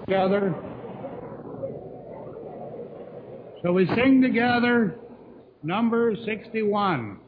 together. So we sing together number 61.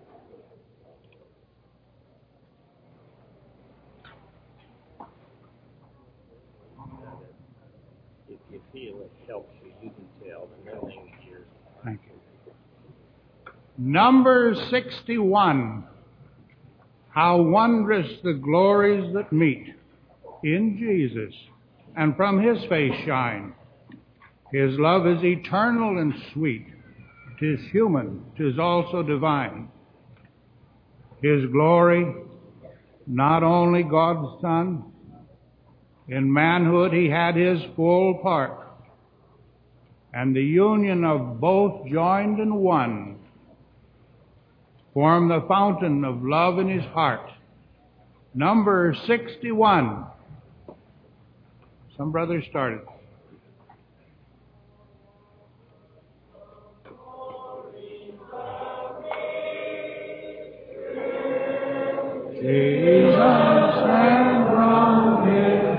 If you feel it helps you, you can tell the knowing ears. Thank you. Number 61. How wondrous the glories that meet in Jesus, and from his face shine. His love is eternal and sweet. 'Tis human, 'tis also divine. His glory, not only God's Son, in manhood he had his full part, and the union of both joined in one form the fountain of love in his heart. Number 61. Some brothers started. Jesus and from his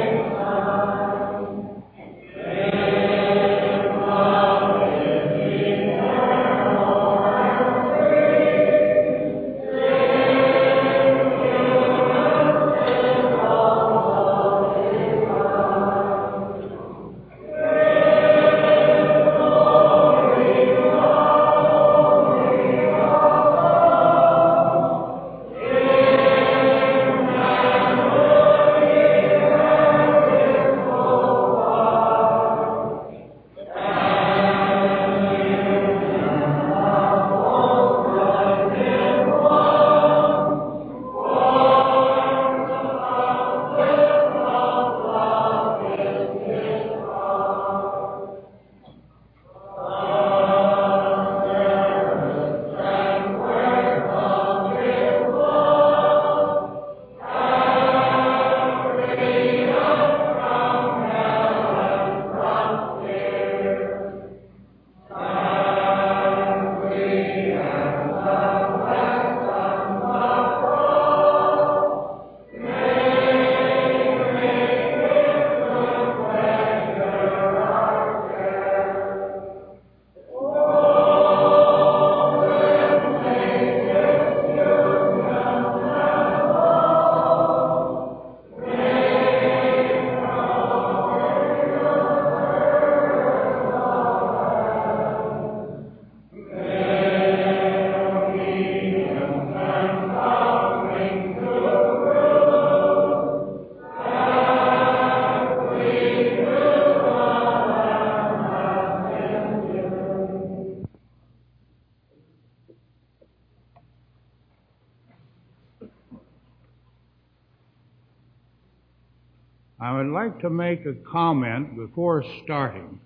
I would like to make a comment before starting.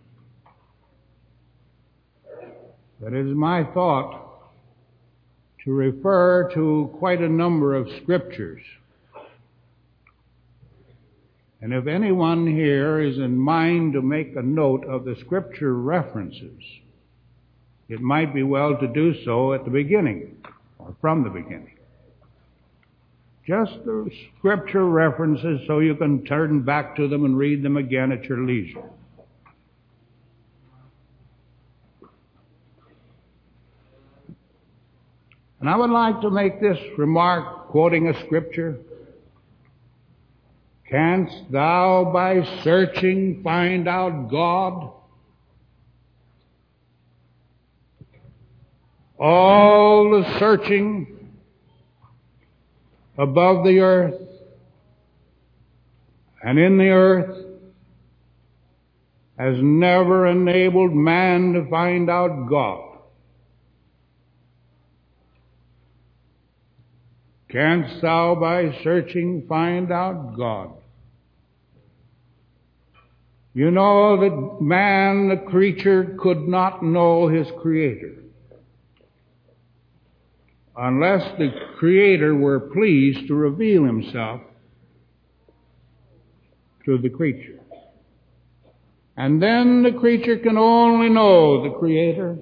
That it is my thought to refer to quite a number of scriptures. And if anyone here is in mind to make a note of the scripture references, it might be well to do so at the beginning, or from the beginning. Just the scripture references so you can turn back to them and read them again at your leisure. And I would like to make this remark, quoting a scripture. Canst thou by searching find out God? All the searching above the earth and in the earth has never enabled man to find out God. Canst thou by searching find out God? You know that man, the creature, could not know his Creator unless the Creator were pleased to reveal himself to the creature. And then the creature can only know the Creator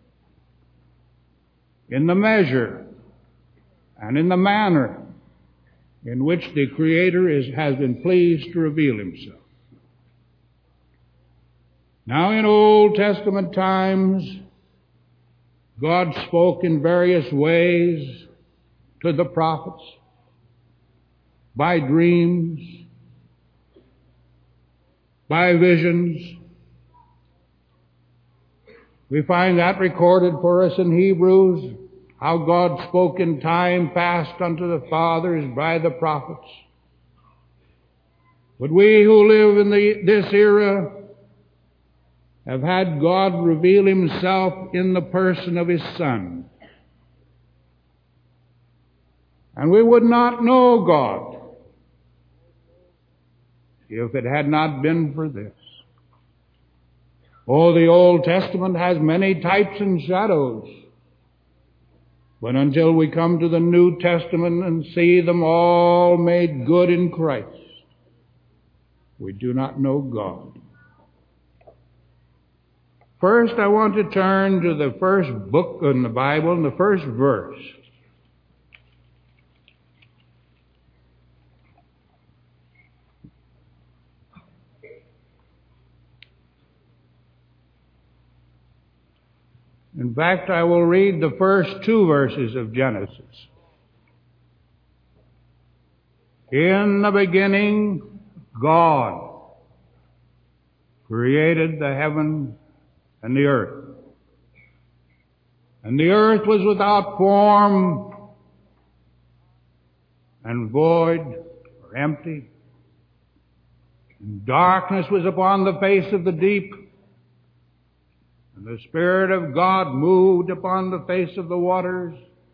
in the measure and in the manner in which the Creator has been pleased to reveal himself. Now in Old Testament times, God spoke in various ways to the prophets, by dreams, by visions. We find that recorded for us in Hebrews, how God spoke in time past unto the fathers by the prophets. But we who live in this era have had God reveal Himself in the person of His Son. And we would not know God if it had not been for this. Oh, the Old Testament has many types and shadows. But until we come to the New Testament and see them all made good in Christ, we do not know God. First, I want to turn to the first book in the Bible and the first verse. In fact, I will read the first two verses of Genesis. In the beginning, God created the heaven and the earth. And the earth was without form and void or empty. And darkness was upon the face of the deep. And the Spirit of God moved upon the face of the waters.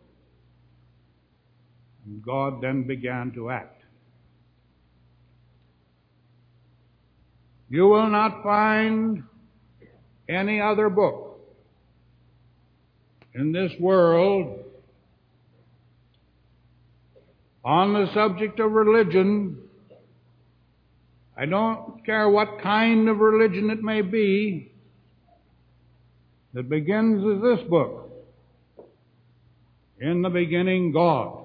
And God then began to act. You will not find any other book in this world on the subject of religion. I don't care what kind of religion it may be, that begins with this book. In the beginning, God.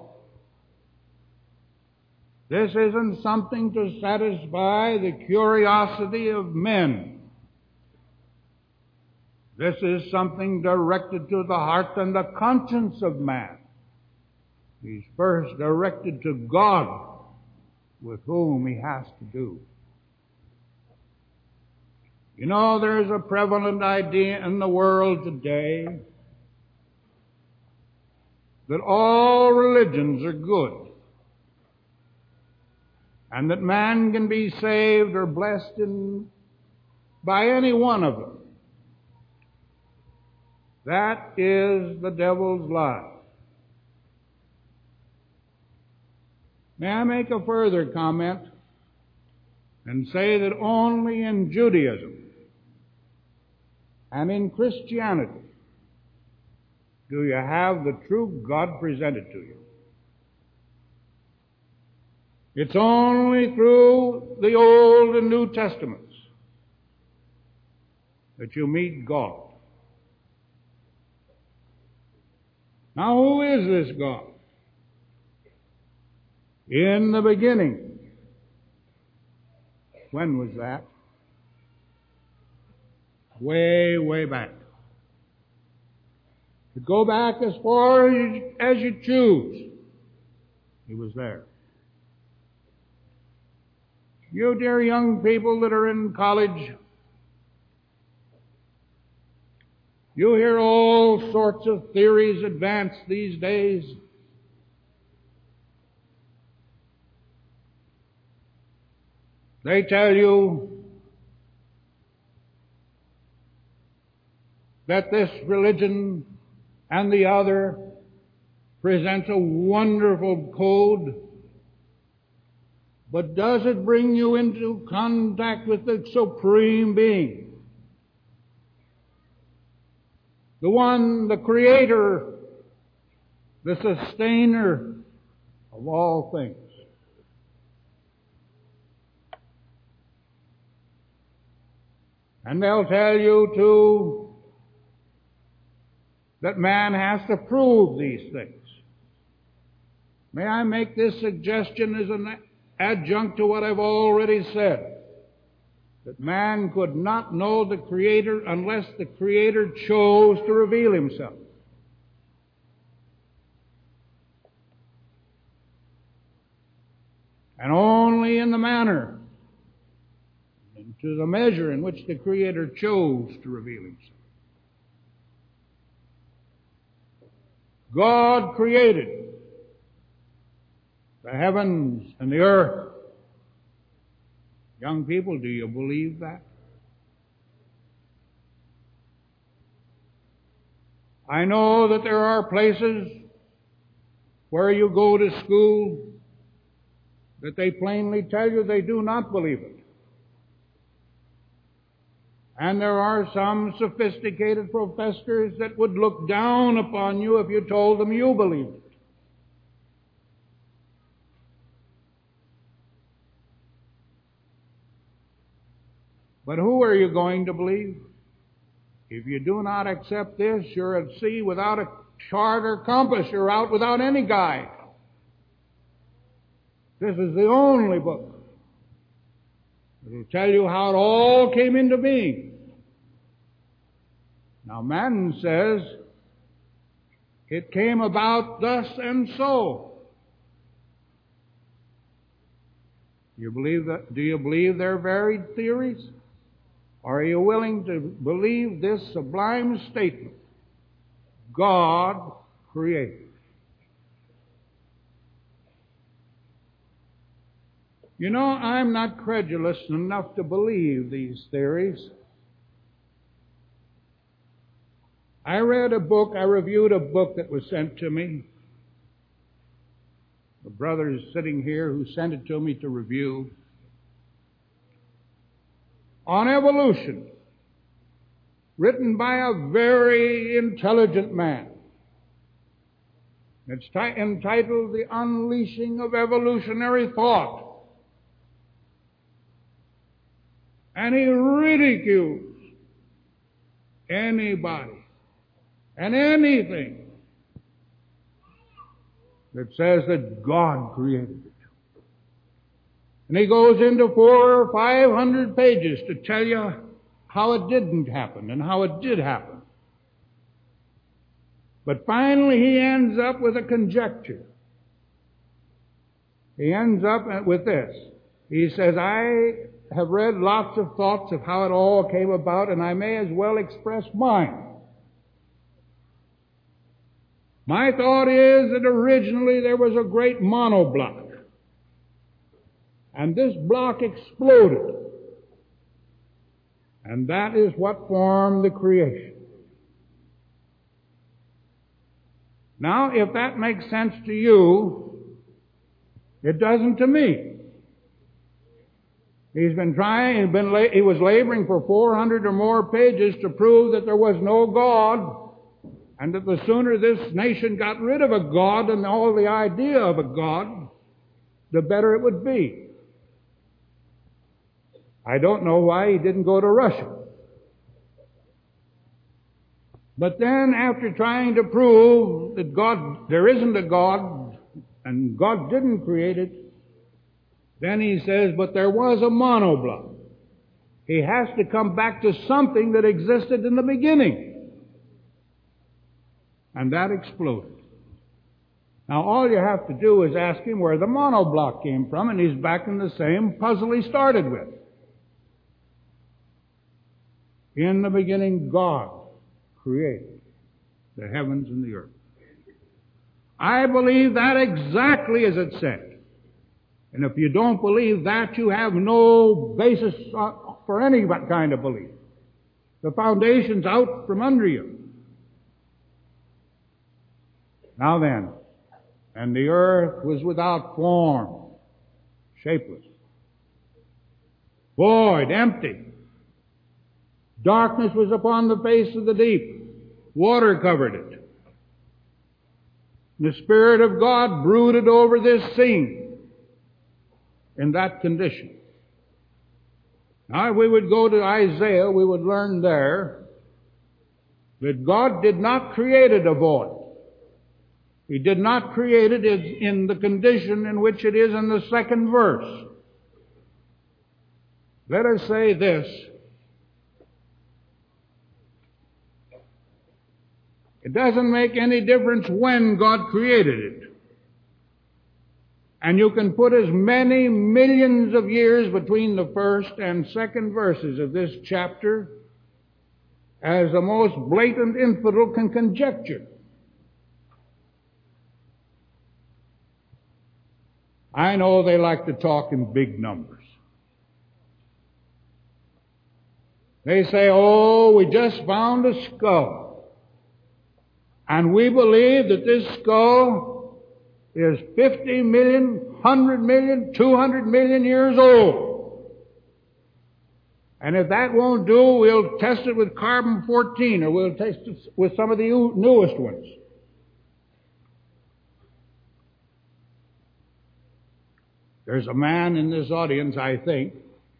This isn't something to satisfy the curiosity of men. This is something directed to the heart and the conscience of man. He's first directed to God, with whom he has to do. You know, there's a prevalent idea in the world today that all religions are good, and that man can be saved or blessed by any one of them. That is the devil's lie. May I make a further comment and say that only in Judaism and in Christianity do you have the true God presented to you. It's only through the Old and New Testaments that you meet God. Now, who is this God? In the beginning. When was that? Way, way back. To go back as far as you choose, He was there. You dear young people that are in college, you hear all sorts of theories advanced these days. They tell you that this religion and the other presents a wonderful code, but does it bring you into contact with the Supreme Being? The one, the Creator, the Sustainer of all things. And they'll tell you, too, that man has to prove these things. May I make this suggestion as an adjunct to what I've already said? that man could not know the Creator unless the Creator chose to reveal Himself. And only in the manner and to the measure in which the Creator chose to reveal Himself. God created the heavens and the earth. Young people, do you believe that? I know that there are places where you go to school that they plainly tell you they do not believe it. And there are some sophisticated professors that would look down upon you if you told them you believed it. But who are you going to believe? If you do not accept this, you're at sea without a chart or compass. You're out without any guide. This is the only book that will tell you how it all came into being. Now, man says it came about thus and so. You believe that? Do you believe their varied theories? Or are you willing to believe this sublime statement? God created. You know, I'm not credulous enough to believe these theories. I reviewed a book that was sent to me. The brother is sitting here who sent it to me to review. On evolution, written by a very intelligent man. It's entitled The Unleashing of Evolutionary Thought. And he ridicules anybody and anything that says that God created it. And he goes into 400 or 500 pages to tell you how it didn't happen and how it did happen. But finally he ends up with a conjecture. He ends up with this. He says, I have read lots of thoughts of how it all came about, and I may as well express mine. My thought is that originally there was a great monoblock. And this block exploded. And that is what formed the creation. Now, if that makes sense to you, it doesn't to me. He was laboring for 400 or more pages to prove that there was no God, and that the sooner this nation got rid of a God and all the idea of a God, the better it would be. I don't know why he didn't go to Russia. But then, after trying to prove that there isn't a God, and God didn't create it, then he says, but there was a monoblock. He has to come back to something that existed in the beginning. And that exploded. Now, all you have to do is ask him where the monoblock came from, and he's back in the same puzzle he started with. In the beginning, God created the heavens and the earth. I believe that exactly as it said. And if you don't believe that, you have no basis for any kind of belief. The foundation's out from under you. Now then, and the earth was without form, shapeless, void, empty. Darkness was upon the face of the deep. Water covered it. The Spirit of God brooded over this scene in that condition. Now, if we would go to Isaiah, we would learn there that God did not create a void. He did not create it in the condition in which it is in the second verse. let us say this. It doesn't make any difference when God created it. And you can put as many millions of years between the first and second verses of this chapter as the most blatant infidel can conjecture. I know they like to talk in big numbers. They say, oh, we just found a skull. And we believe that this skull is 50 million, 100 million, 200 million years old. And if that won't do, we'll test it with carbon-14, or we'll test it with some of the newest ones. There's a man in this audience, I think,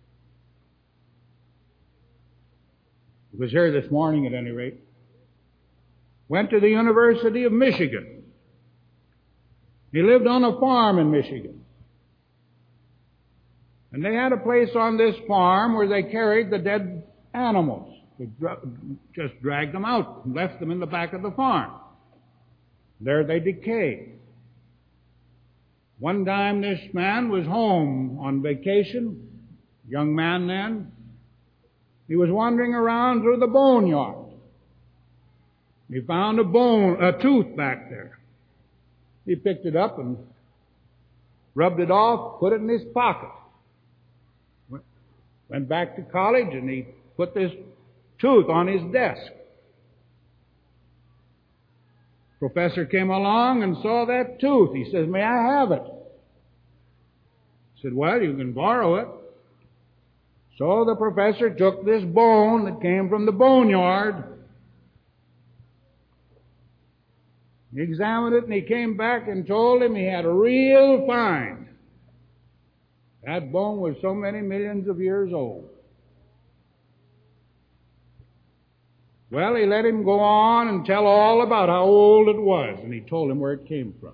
who was here this morning at any rate, went to the University of Michigan. He lived on a farm in Michigan. And they had a place on this farm where they carried the dead animals. They just dragged them out and left them in the back of the farm. There they decayed. One time this man was home on vacation, young man then. He was wandering around through the boneyard. He found a tooth back there. He picked it up and rubbed it off, put it in his pocket. Went back to college and he put this tooth on his desk. Professor came along and saw that tooth. He says, may I have it? He said, well, you can borrow it. So the professor took this bone that came from the boneyard. He examined it and he came back and told him he had a real find. That bone was so many millions of years old. Well, he let him go on and tell all about how old it was, and he told him where it came from.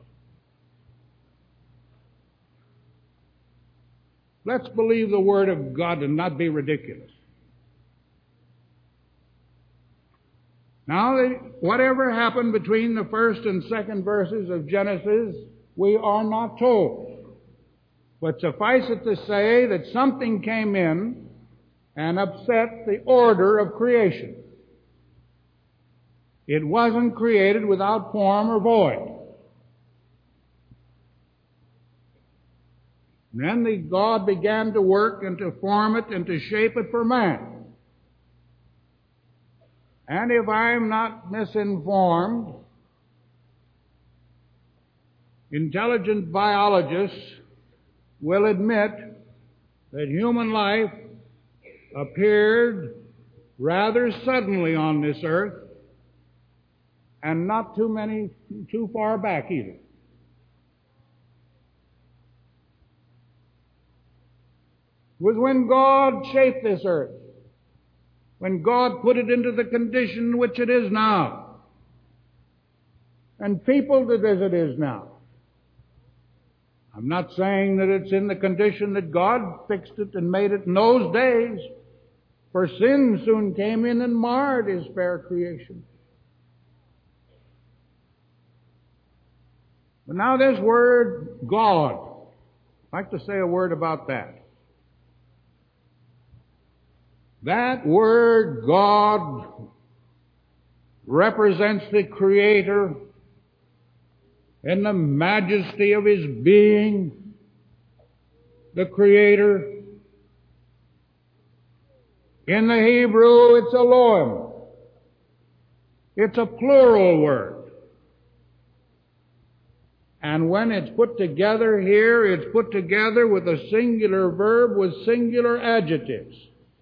Let's believe the Word of God and not be ridiculous. Now, whatever happened between the first and second verses of Genesis, we are not told. But suffice it to say that something came in and upset the order of creation. It wasn't created without form or void. And then God began to work and to form it and to shape it for man. And if I'm not misinformed, intelligent biologists will admit that human life appeared rather suddenly on this earth, and not too far back either. It was when God shaped this earth, when God put it into the condition in which it is now, and peopled it as it is now. I'm not saying that it's in the condition that God fixed it and made it in those days, for sin soon came in and marred His fair creation. But now this word, God, I'd like to say a word about that. That word, God, represents the Creator in the majesty of His being, the Creator. In the Hebrew, it's Elohim. It's a plural word. And when it's put together here, it's put together with a singular verb with singular adjectives.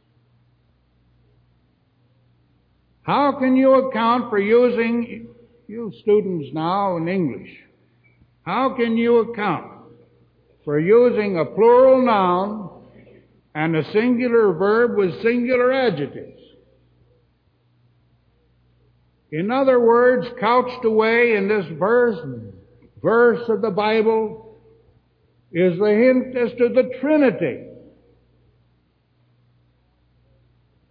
How can you account for using, you students now in English, how can you account for using a plural noun and a singular verb with singular adjectives? In other words, couched away in this verse of the Bible is the hint as to the Trinity.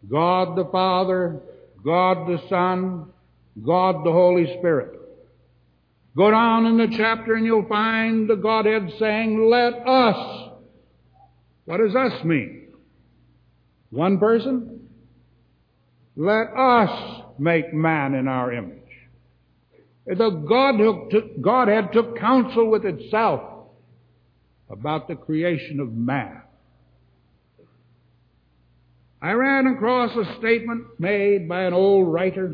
God the Father, God the Son, God the Holy Spirit. Go down in the chapter and you'll find the Godhead saying, let us. What does us mean? One person? Let us make man in our image. The Godhead took counsel with itself about the creation of man. I ran across a statement made by an old writer,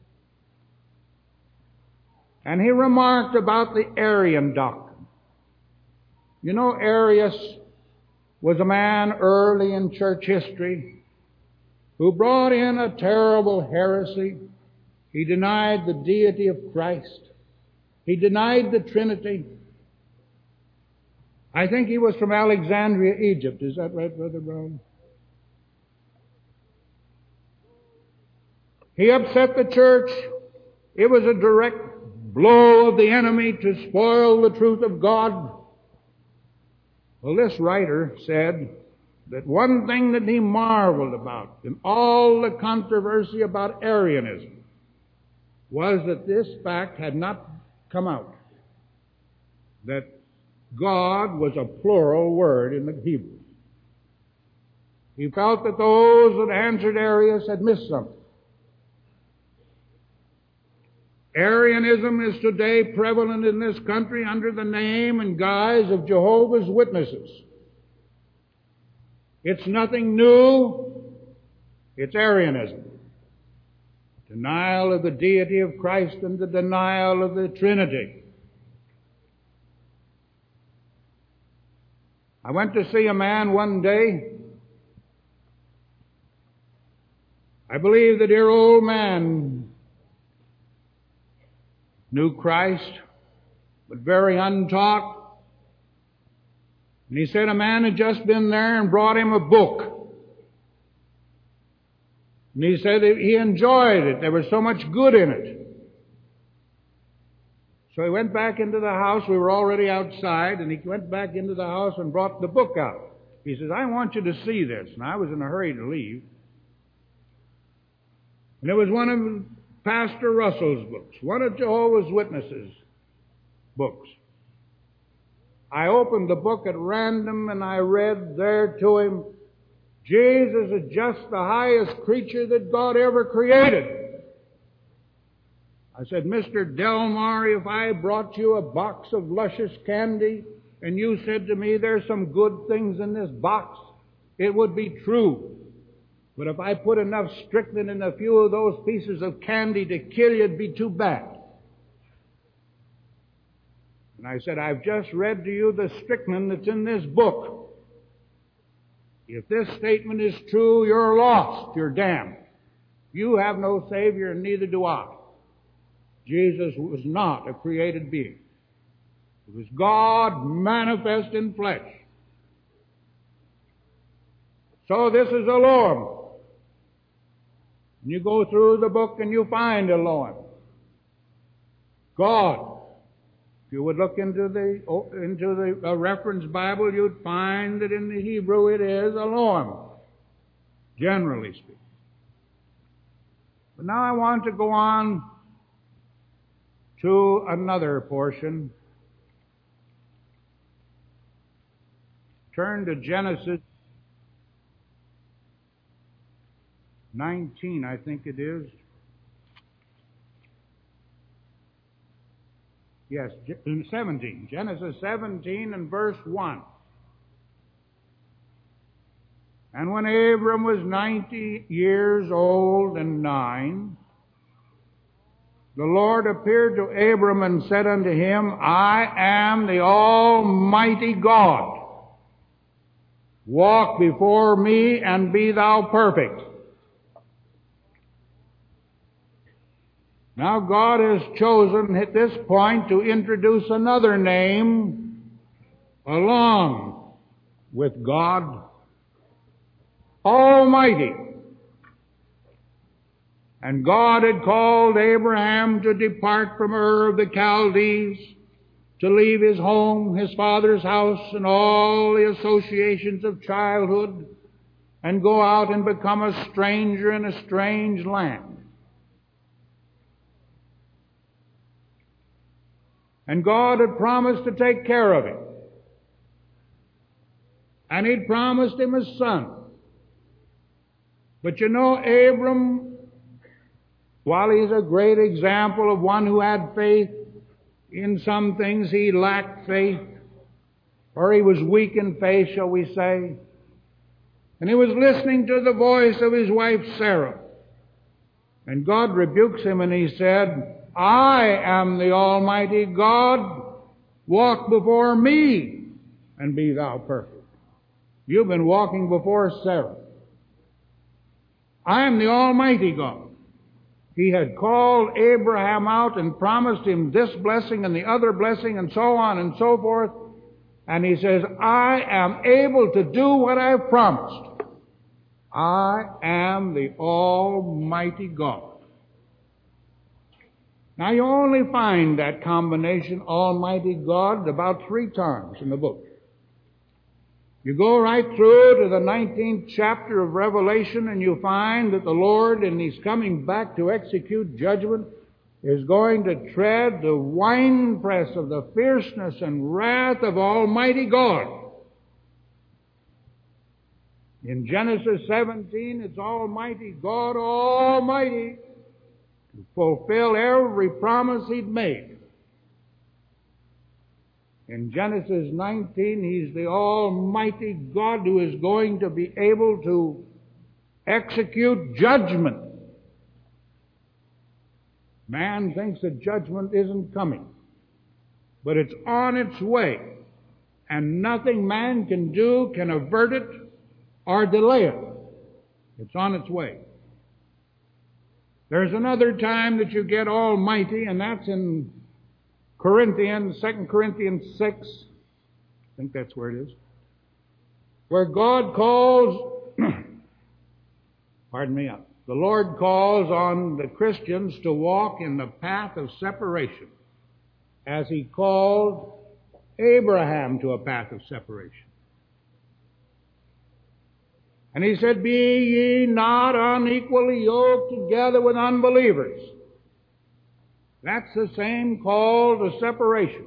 and he remarked about the Arian doctrine. You know, Arius was a man early in church history who brought in a terrible heresy. He denied the deity of Christ. He denied the Trinity. I think he was from Alexandria, Egypt. Is that right, Brother Brown? He upset the church. It was a direct blow of the enemy to spoil the truth of God. Well, this writer said that one thing that he marveled about in all the controversy about Arianism was that this fact had not come out, that God was a plural word in the Hebrew. He felt that those that answered Arius had missed something. Arianism is today prevalent in this country under the name and guise of Jehovah's Witnesses. It's nothing new. It's Arianism. Denial of the deity of Christ and the denial of the Trinity. I went to see a man one day. I believe the dear old man knew Christ, but very untaught. And he said a man had just been there and brought him a book. And he said that he enjoyed it. There was so much good in it. So he went back into the house. We were already outside, and he went back into the house and brought the book out. He says, I want you to see this. And I was in a hurry to leave. And it was one of Pastor Russell's books, one of Jehovah's Witnesses' books. I opened the book at random and I read there to him, Jesus is just the highest creature that God ever created. I said, Mr. Delmar, if I brought you a box of luscious candy and you said to me there's some good things in this box, it would be true. But if I put enough strychnine in a few of those pieces of candy to kill you, it'd be too bad. And I said, I've just read to you the strychnine that's in this book. If this statement is true, you're lost. You're damned. You have no Savior, and neither do I. Jesus was not a created being. It was God manifest in flesh. So this is Elohim. And you go through the book and you find Elohim. God. If you would look into the reference Bible, you'd find that in the Hebrew it is Elohim, generally speaking. But now I want to go on to another portion. Turn to Genesis 19, I think it is. Yes, 17. Genesis 17 and verse 1. And when Abram was 90 years old and 9, the Lord appeared to Abram and said unto him, I am the Almighty God. Walk before me and be thou perfect. Now God has chosen at this point to introduce another name along with God, Almighty. And God had called Abraham to depart from Ur of the Chaldees, to leave his home, his father's house, and all the associations of childhood, and go out and become a stranger in a strange land. And God had promised to take care of him. And He'd promised him a son. But you know, Abram, while he's a great example of one who had faith, in some things he lacked faith, or he was weak in faith, shall we say. And he was listening to the voice of his wife Sarah. And God rebukes him and He said, I am the Almighty God. Walk before me and be thou perfect. You've been walking before Sarah. I am the Almighty God. He had called Abraham out and promised him this blessing and the other blessing and so on and so forth. And He says, I am able to do what I've promised. I am the Almighty God. Now you only find that combination, Almighty God, about 3 times in the book. You go right through to the 19th chapter of Revelation and you find that the Lord, and He's coming back to execute judgment, is going to tread the winepress of the fierceness and wrath of Almighty God. In Genesis 17, it's Almighty God, Almighty, to fulfill every promise He'd made. In Genesis 19, He's the Almighty God who is going to be able to execute judgment. Man thinks that judgment isn't coming, but it's on its way, and nothing man can do can avert it or delay it. It's on its way. There's another time that you get Almighty, and that's in Corinthians, 2 Corinthians 6, I think that's where it is, where God calls, the Lord calls on the Christians to walk in the path of separation, as He called Abraham to a path of separation. And He said, be ye not unequally yoked together with unbelievers. That's the same call to separation.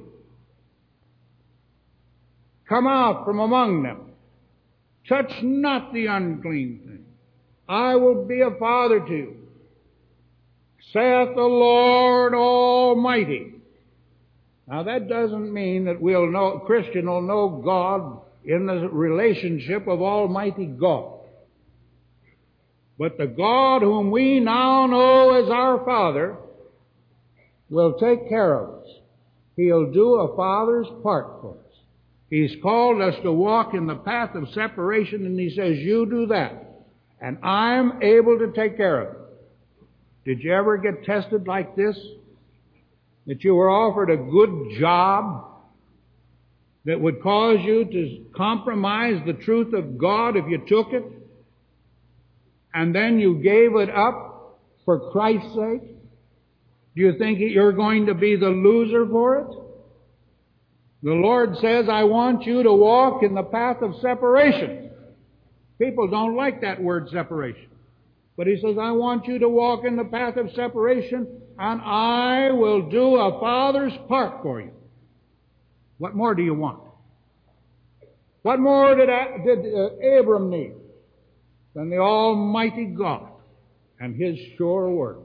Come out from among them. Touch not the unclean thing. I will be a father to you, saith the Lord Almighty. Now that doesn't mean that Christian will know God in the relationship of Almighty God. But the God whom we now know as our Father will take care of us. He'll do a father's part for us. He's called us to walk in the path of separation, and He says, you do that, and I'm able to take care of it. Did you ever get tested like this? That you were offered a good job that would cause you to compromise the truth of God if you took it, and then you gave it up for Christ's sake? Do you think you're going to be the loser for it? The Lord says, I want you to walk in the path of separation. People don't like that word separation. But He says, I want you to walk in the path of separation, and I will do a father's part for you. What more do you want? What more did Abram need than the Almighty God and His sure word?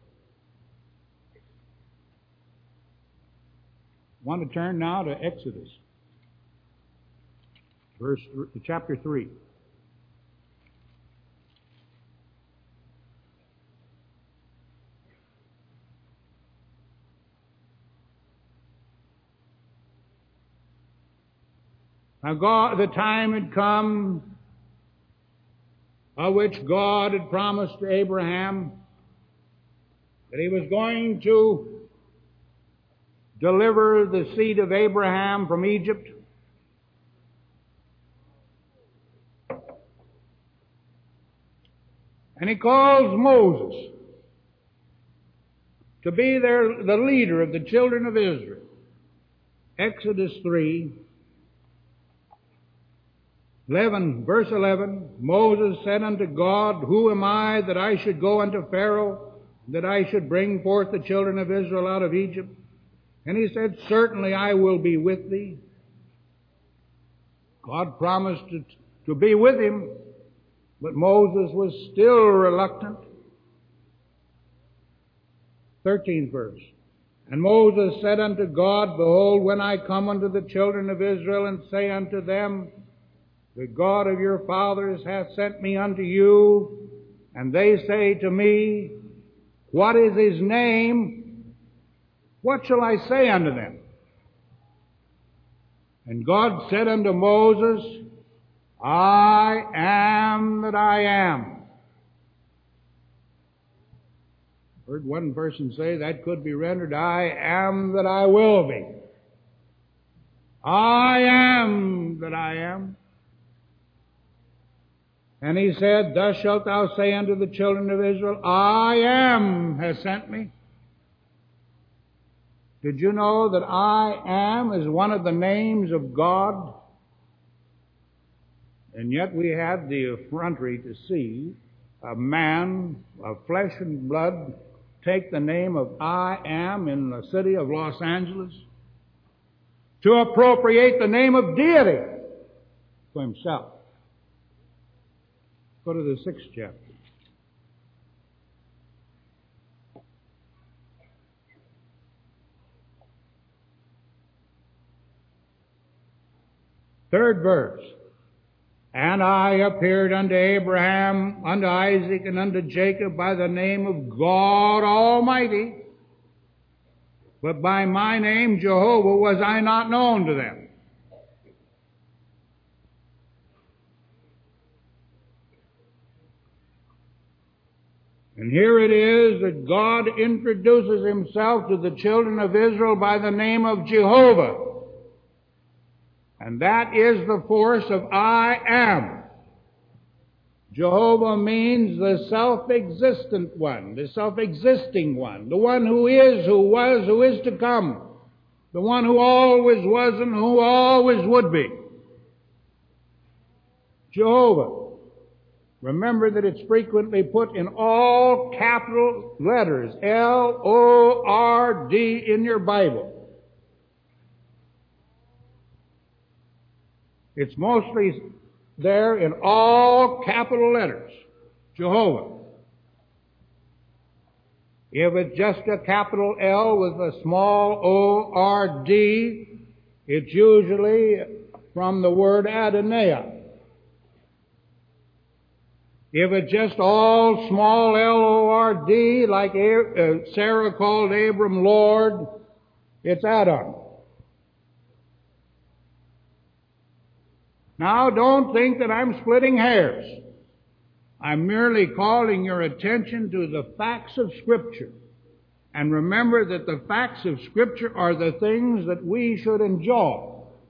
I want to turn now to Exodus, chapter 3. Now the time had come of which God had promised to Abraham that He was going to deliver the seed of Abraham from Egypt. And He calls Moses to be the leader of the children of Israel. Exodus 3. Verse 11, Moses said unto God, Who am I that I should go unto Pharaoh, that I should bring forth the children of Israel out of Egypt? And he said, Certainly I will be with thee. God promised to be with him, but Moses was still reluctant. 13th verse. And Moses said unto God, Behold, when I come unto the children of Israel and say unto them, The God of your fathers hath sent me unto you, and they say to me, What is his name? What shall I say unto them? And God said unto Moses, I am that I am. Heard one person say that could be rendered, I am that I will be. I am that I am. And he said, Thus shalt thou say unto the children of Israel, I am has sent me. Did you know that I am is one of the names of God? And yet we had the effrontery to see a man of flesh and blood take the name of I am in the city of Los Angeles to appropriate the name of deity to himself. Go to the 6th chapter. Third verse. And I appeared unto Abraham, unto Isaac, and unto Jacob by the name of God Almighty, but by my name Jehovah was I not known to them. And here it is that God introduces himself to the children of Israel by the name of Jehovah. And that is the force of I am. Jehovah means the self-existent one, the self-existing one, the one who is, who was, who is to come, the one who always was and who always would be. Jehovah. Remember that it's frequently put in all capital letters, L-O-R-D in your Bible. It's mostly there in all capital letters. Jehovah. If it's just a capital L with a small O-R-D, it's usually from the word Adonai. If it's just all small L-O-R-D, like Sarah called Abram Lord, it's Adam. Now, don't think that I'm splitting hairs. I'm merely calling your attention to the facts of Scripture. And remember that the facts of Scripture are the things that we should enjoy.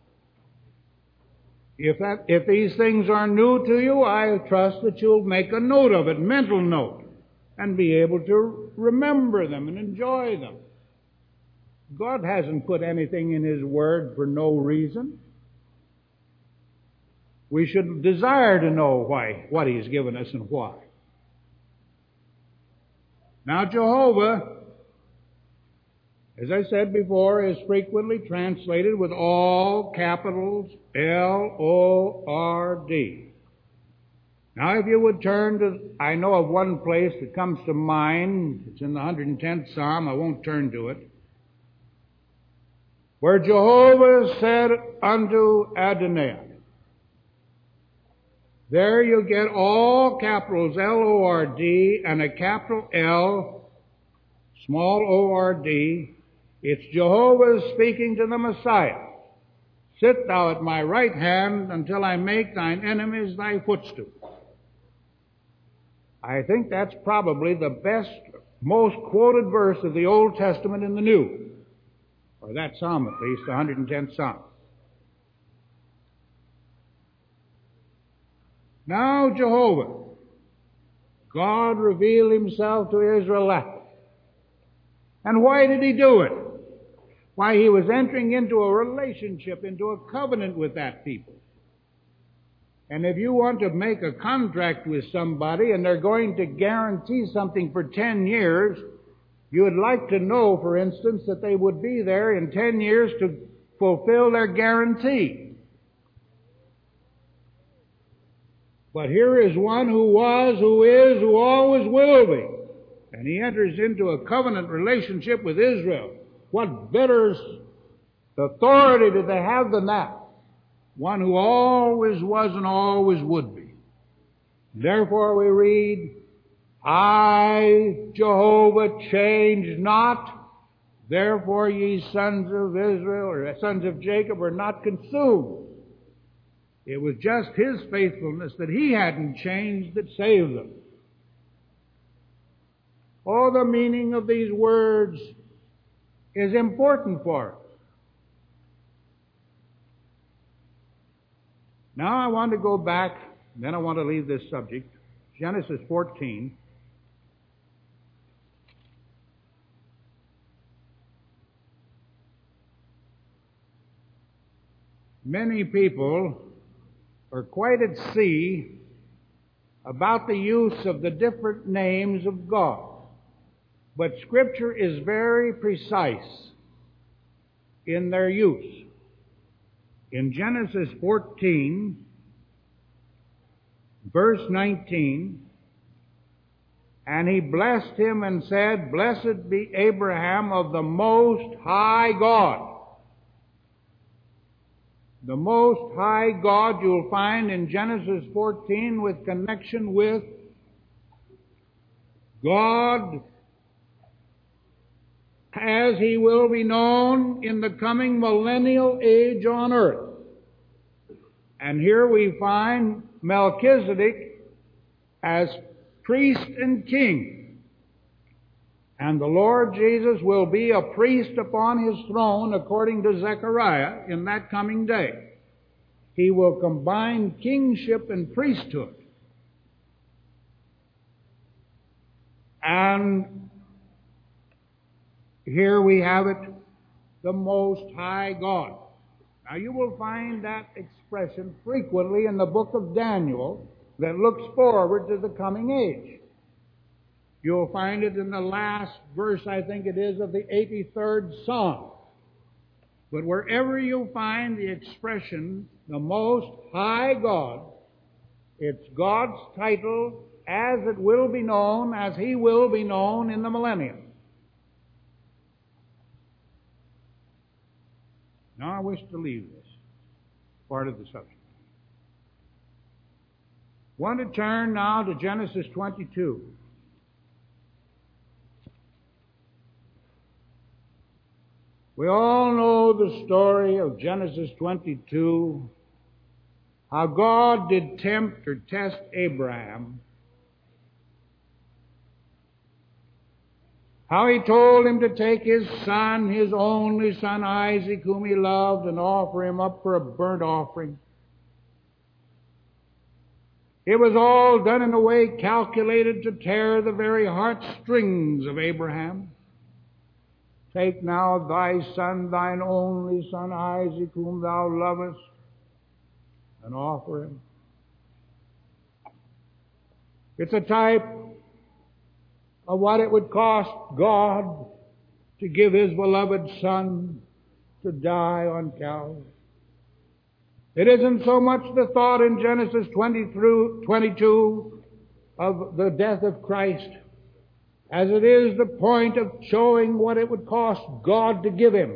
If these things are new to you, I trust that you'll make a note of it, mental note, and be able to remember them and enjoy them. God hasn't put anything in His Word for no reason. We should desire to know what He's given us and why. Now, Jehovah, as I said before, is frequently translated with all capitals L-O-R-D. Now, if you would turn to, I know of one place that comes to mind. It's in the 110th Psalm. I won't turn to it. Where Jehovah said unto Adonai. There you get all capitals L-O-R-D and a capital L, small O-R-D. It's Jehovah speaking to the Messiah. Sit thou at my right hand until I make thine enemies thy footstool. I think that's probably the best, most quoted verse of the Old Testament in the New. Or that psalm at least, the 110th Psalm. Now Jehovah, God revealed Himself to Israel. And why did He do it? Why, He was entering into a relationship, into a covenant with that people. And if you want to make a contract with somebody and they're going to guarantee something for 10 years, you would like to know, for instance, that they would be there in 10 years to fulfill their guarantee. But here is one who was, who is, who always will be. And he enters into a covenant relationship with Israel. What better authority do they have than that? One who always was and always would be. Therefore we read, I, Jehovah, change not. Therefore ye sons of Israel, or sons of Jacob, are not consumed. It was just His faithfulness that He hadn't changed that saved them. All the meaning of these words is important for us. Now I want to go back, then I want to leave this subject. Genesis 14. Many people are quite at sea about the use of the different names of God. But Scripture is very precise in their use. In Genesis 14, verse 19, and he blessed him and said, Blessed be Abraham of the Most High God. The Most High God you'll find in Genesis 14 with connection with God as He will be known in the coming millennial age on earth. And here we find Melchizedek as priest and king. And the Lord Jesus will be a priest upon His throne according to Zechariah in that coming day. He will combine kingship and priesthood. And here we have it, the Most High God. Now you will find that expression frequently in the book of Daniel that looks forward to the coming age. You'll find it in the last verse, I think it is, of the 83rd Psalm. But wherever you find the expression, the Most High God, it's God's title as it will be known, as He will be known in the millennium. Now I wish to leave this part of the subject. I want to turn now to Genesis 22. We all know the story of Genesis 22, how God did tempt or test Abraham, how He told him to take his son, his only son Isaac, whom he loved, and offer him up for a burnt offering. It was all done in a way calculated to tear the very heartstrings of Abraham. Take now thy son, thine only son Isaac, whom thou lovest, and offer him. It's a type of what it would cost God to give His beloved Son to die on Calvary. It isn't so much the thought in Genesis 22 of the death of Christ as it is the point of showing what it would cost God to give Him.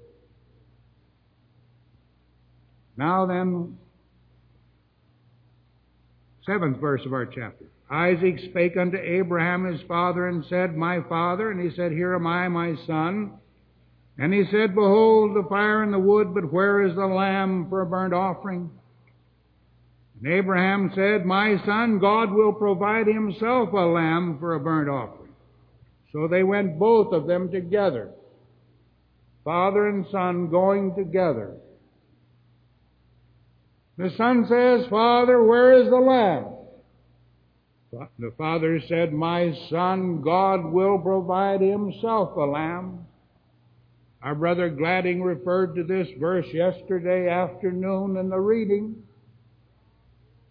Now then, 7th verse of our chapter. Isaac spake unto Abraham his father and said, My father. And he said, Here am I, my son. And he said, Behold the fire and the wood, but where is the lamb for a burnt offering? And Abraham said, My son, God will provide Himself a lamb for a burnt offering. So they went both of them together, father and son going together. The son says, Father, where is the lamb? The father said, My son, God will provide Himself a lamb. Our brother Gladding referred to this verse yesterday afternoon in the reading.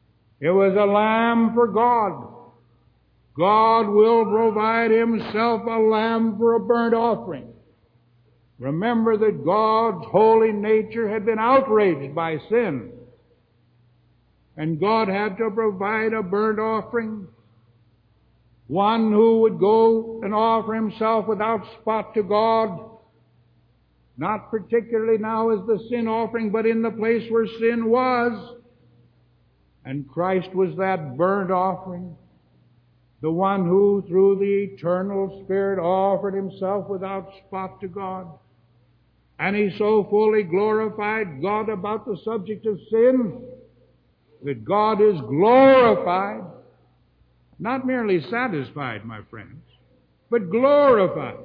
It was a lamb for God. God will provide Himself a lamb for a burnt offering. Remember that God's holy nature had been outraged by sin. And God had to provide a burnt offering. One who would go and offer himself without spot to God. Not particularly now as the sin offering, but in the place where sin was. And Christ was that burnt offering. The one who, through the eternal Spirit, offered Himself without spot to God. And He so fully glorified God about the subject of sin that God is glorified, not merely satisfied, my friends, but glorified.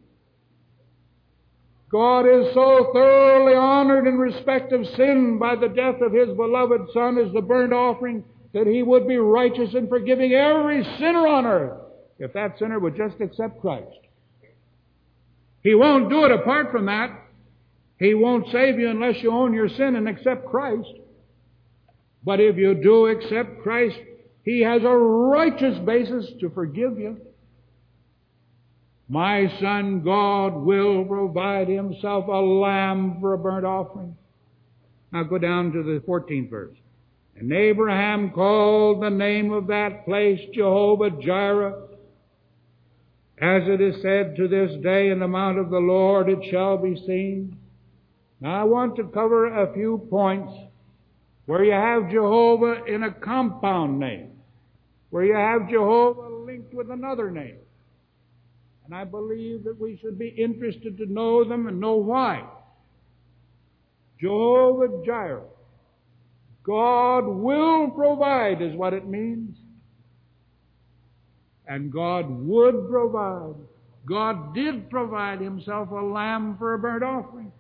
God is so thoroughly honored in respect of sin by the death of His beloved Son as the burnt offering that He would be righteous in forgiving every sinner on earth if that sinner would just accept Christ. He won't do it apart from that. He won't save you unless you own your sin and accept Christ. But if you do accept Christ, He has a righteous basis to forgive you. My son, God will provide Himself a lamb for a burnt offering. Now go down to the 14th verse. And Abraham called the name of that place Jehovah-Jireh. As it is said, to this day in the mount of the Lord it shall be seen. Now I want to cover a few points where you have Jehovah in a compound name, where you have Jehovah linked with another name. And I believe that we should be interested to know them and know why. Jehovah-Jireh. God will provide is what it means. And God would provide. God did provide Himself a lamb for a burnt offering.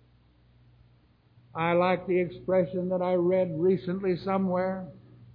I like the expression that I read recently somewhere.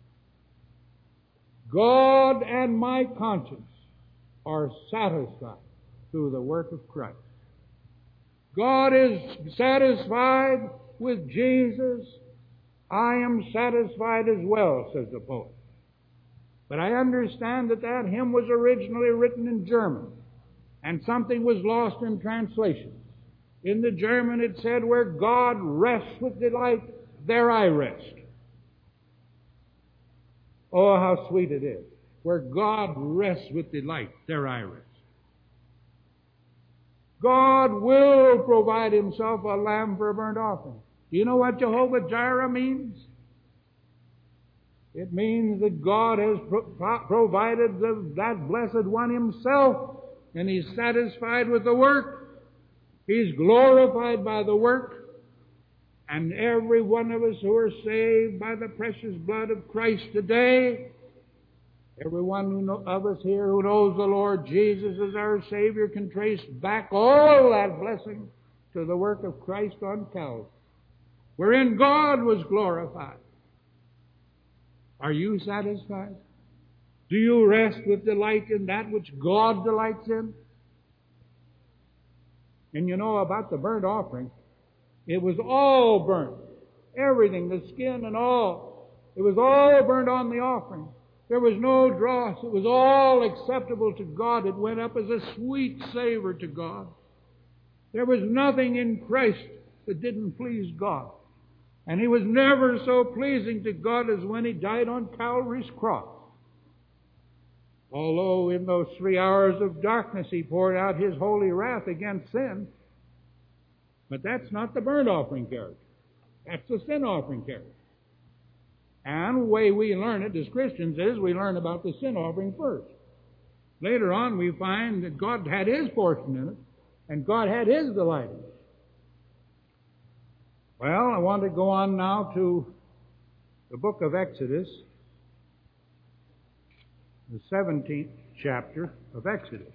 God and my conscience are satisfied through the work of Christ. God is satisfied with Jesus. I am satisfied as well, says the poet. But I understand that hymn was originally written in German, and something was lost in translation. In the German it said, where God rests with delight, there I rest. Oh, how sweet it is. Where God rests with delight, there I rest. God will provide Himself a lamb for a burnt offering. Do you know what Jehovah-Jireh means? It means that God has provided that blessed one Himself, and He's satisfied with the work. He's glorified by the work. And every one of us who are saved by the precious blood of Christ today, every one of us here who knows the Lord Jesus as our Savior can trace back all that blessing to the work of Christ on Calvary, wherein God was glorified. Are you satisfied? Do you rest with delight in that which God delights in? And you know about the burnt offering, it was all burnt. Everything, the skin and all. It was all burnt on the offering. There was no dross. It was all acceptable to God. It went up as a sweet savor to God. There was nothing in Christ that didn't please God. And He was never so pleasing to God as when He died on Calvary's cross. Although in those 3 hours of darkness He poured out His holy wrath against sin. But that's not the burnt offering character. That's the sin offering character. And the way we learn it as Christians is we learn about the sin offering first. Later on we find that God had His portion in it, and God had His delight in it. Well, I want to go on now to the book of Exodus, the 17th chapter of Exodus.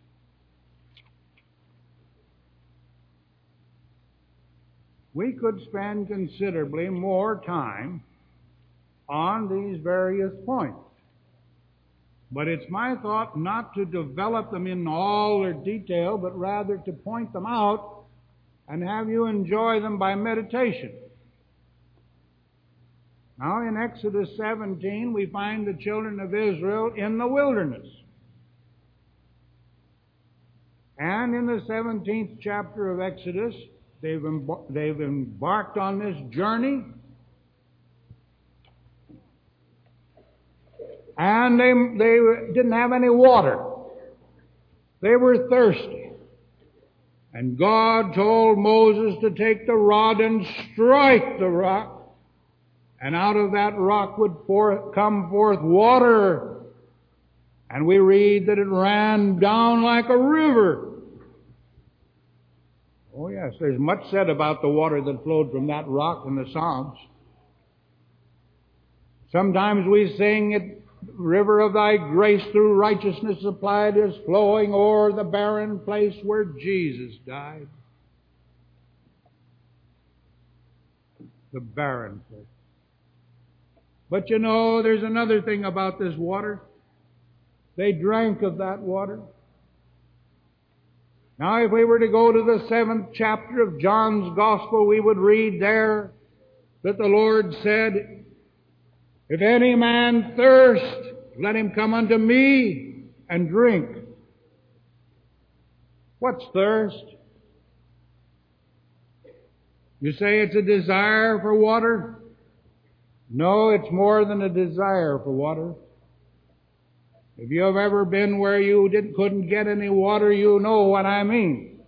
We could spend considerably more time on these various points. But it's my thought not to develop them in all their detail, but rather to point them out and have you enjoy them by meditation. Now in Exodus 17 we find the children of Israel in the wilderness. And in the 17th chapter of Exodus, they've embarked on this journey. And they didn't have any water. They were thirsty. And God told Moses to take the rod and strike the rock. And out of that rock would come forth water. And we read that it ran down like a river. Oh yes, there's much said about the water that flowed from that rock in the Psalms. Sometimes we sing it, river of thy grace through righteousness supplied is flowing o'er the barren place where Jesus died. The barren place. But you know, there's another thing about this water. They drank of that water. Now, if we were to go to the 7th chapter of John's Gospel, we would read there that the Lord said, if any man thirst, let him come unto me and drink. What's thirst? You say it's a desire for water? No, it's more than a desire for water. If you have ever been where you couldn't get any water, you know what I mean.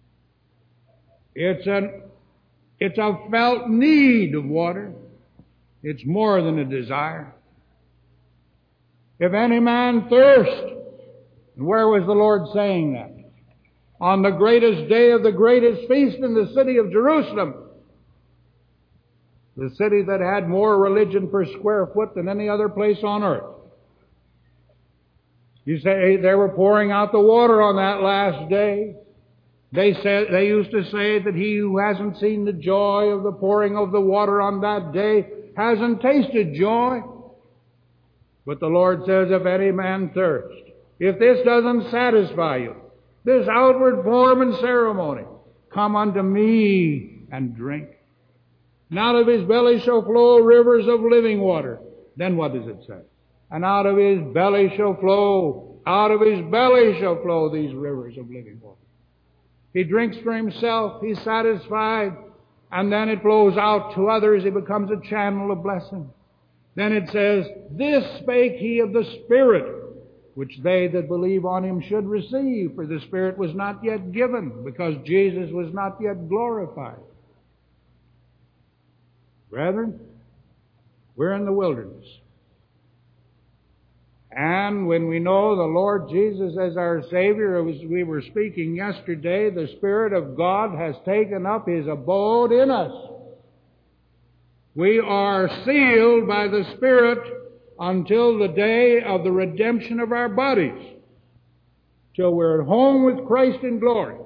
It's a felt need of water. It's more than a desire. If any man thirst, and where was the Lord saying that? On the greatest day of the greatest feast in the city of Jerusalem. The city that had more religion per square foot than any other place on earth. You say they were pouring out the water on that last day. They used to say that he who hasn't seen the joy of the pouring of the water on that day hasn't tasted joy. But the Lord says, if any man thirst, if this doesn't satisfy you, this outward form and ceremony, come unto me and drink. And out of his belly shall flow rivers of living water. Then what does it say? And out of his belly shall flow these rivers of living water. He drinks for himself, he's satisfied, and then it flows out to others. He becomes a channel of blessing. Then it says, this spake he of the Spirit, which they that believe on him should receive, for the Spirit was not yet given, because Jesus was not yet glorified. Brethren, we're in the wilderness. And when we know the Lord Jesus as our Savior, as we were speaking yesterday, the Spirit of God has taken up His abode in us. We are sealed by the Spirit until the day of the redemption of our bodies, till we're at home with Christ in glory.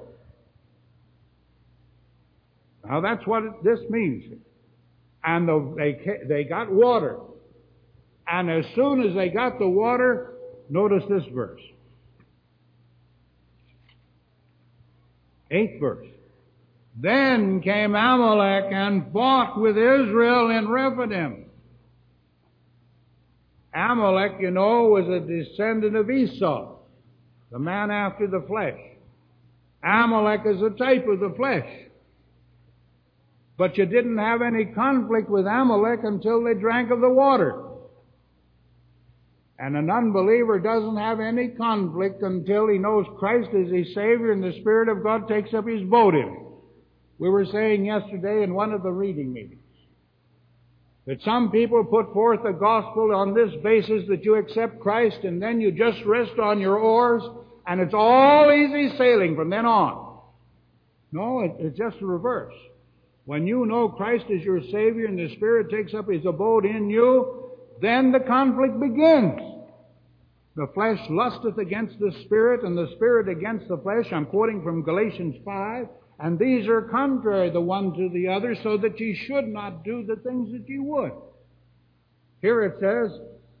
Now that's what this means. And they got water. And as soon as they got the water, notice this verse. 8th verse. Then came Amalek and fought with Israel in Rephidim. Amalek, you know, was a descendant of Esau, the man after the flesh. Amalek is a type of the flesh. But you didn't have any conflict with Amalek until they drank of the water. And an unbeliever doesn't have any conflict until he knows Christ as his Savior and the Spirit of God takes up his abode in him. We were saying yesterday in one of the reading meetings that some people put forth the gospel on this basis that you accept Christ and then you just rest on your oars and it's all easy sailing from then on. No, it's just the reverse. When you know Christ as your Savior and the Spirit takes up His abode in you, then the conflict begins. The flesh lusteth against the Spirit, and the Spirit against the flesh. I'm quoting from Galatians 5. And these are contrary the one to the other, so that ye should not do the things that ye would. Here it says,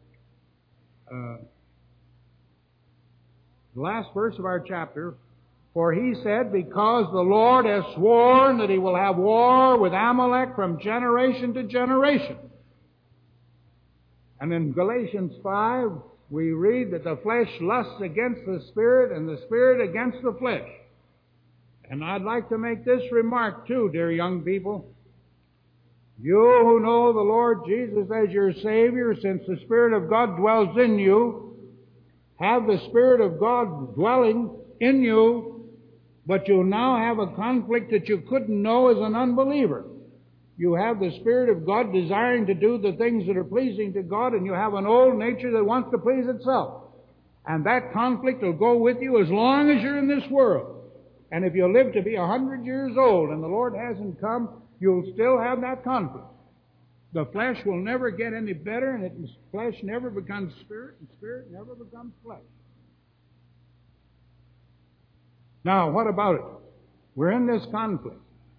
the last verse of our chapter, for he said, because the Lord has sworn that he will have war with Amalek from generation to generation. And in Galatians 5, we read that the flesh lusts against the Spirit and the Spirit against the flesh. And I'd like to make this remark too, dear young people. You who know the Lord Jesus as your Savior, since the Spirit of God dwells in you, have the Spirit of God dwelling in you, but you now have a conflict that you couldn't know as an unbeliever. You have the Spirit of God desiring to do the things that are pleasing to God, and you have an old nature that wants to please itself. And that conflict will go with you as long as you're in this world. And if you live to be 100 years old and the Lord hasn't come, you'll still have that conflict. The flesh will never get any better, and flesh never becomes spirit, and spirit never becomes flesh. Now, what about it? We're in this conflict.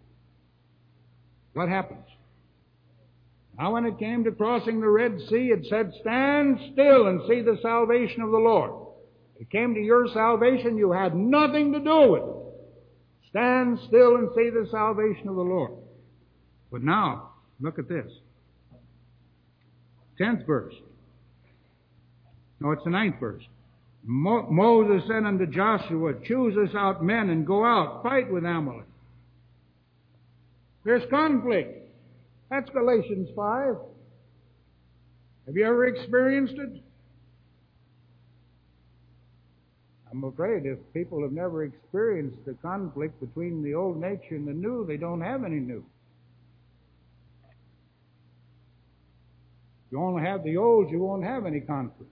What happens? Now, when it came to crossing the Red Sea, it said, "Stand still and see the salvation of the Lord." It came to your salvation, you had nothing to do with it. Stand still and see the salvation of the Lord. But now, look at this. 10th verse. No, it's the 9th verse. Moses said unto Joshua, "Choose us out men and go out, fight with Amalek." There's conflict. That's Galatians 5. Have you ever experienced it? I'm afraid if people have never experienced the conflict between the old nature and the new, they don't have any new. If you only have the old, you won't have any conflict.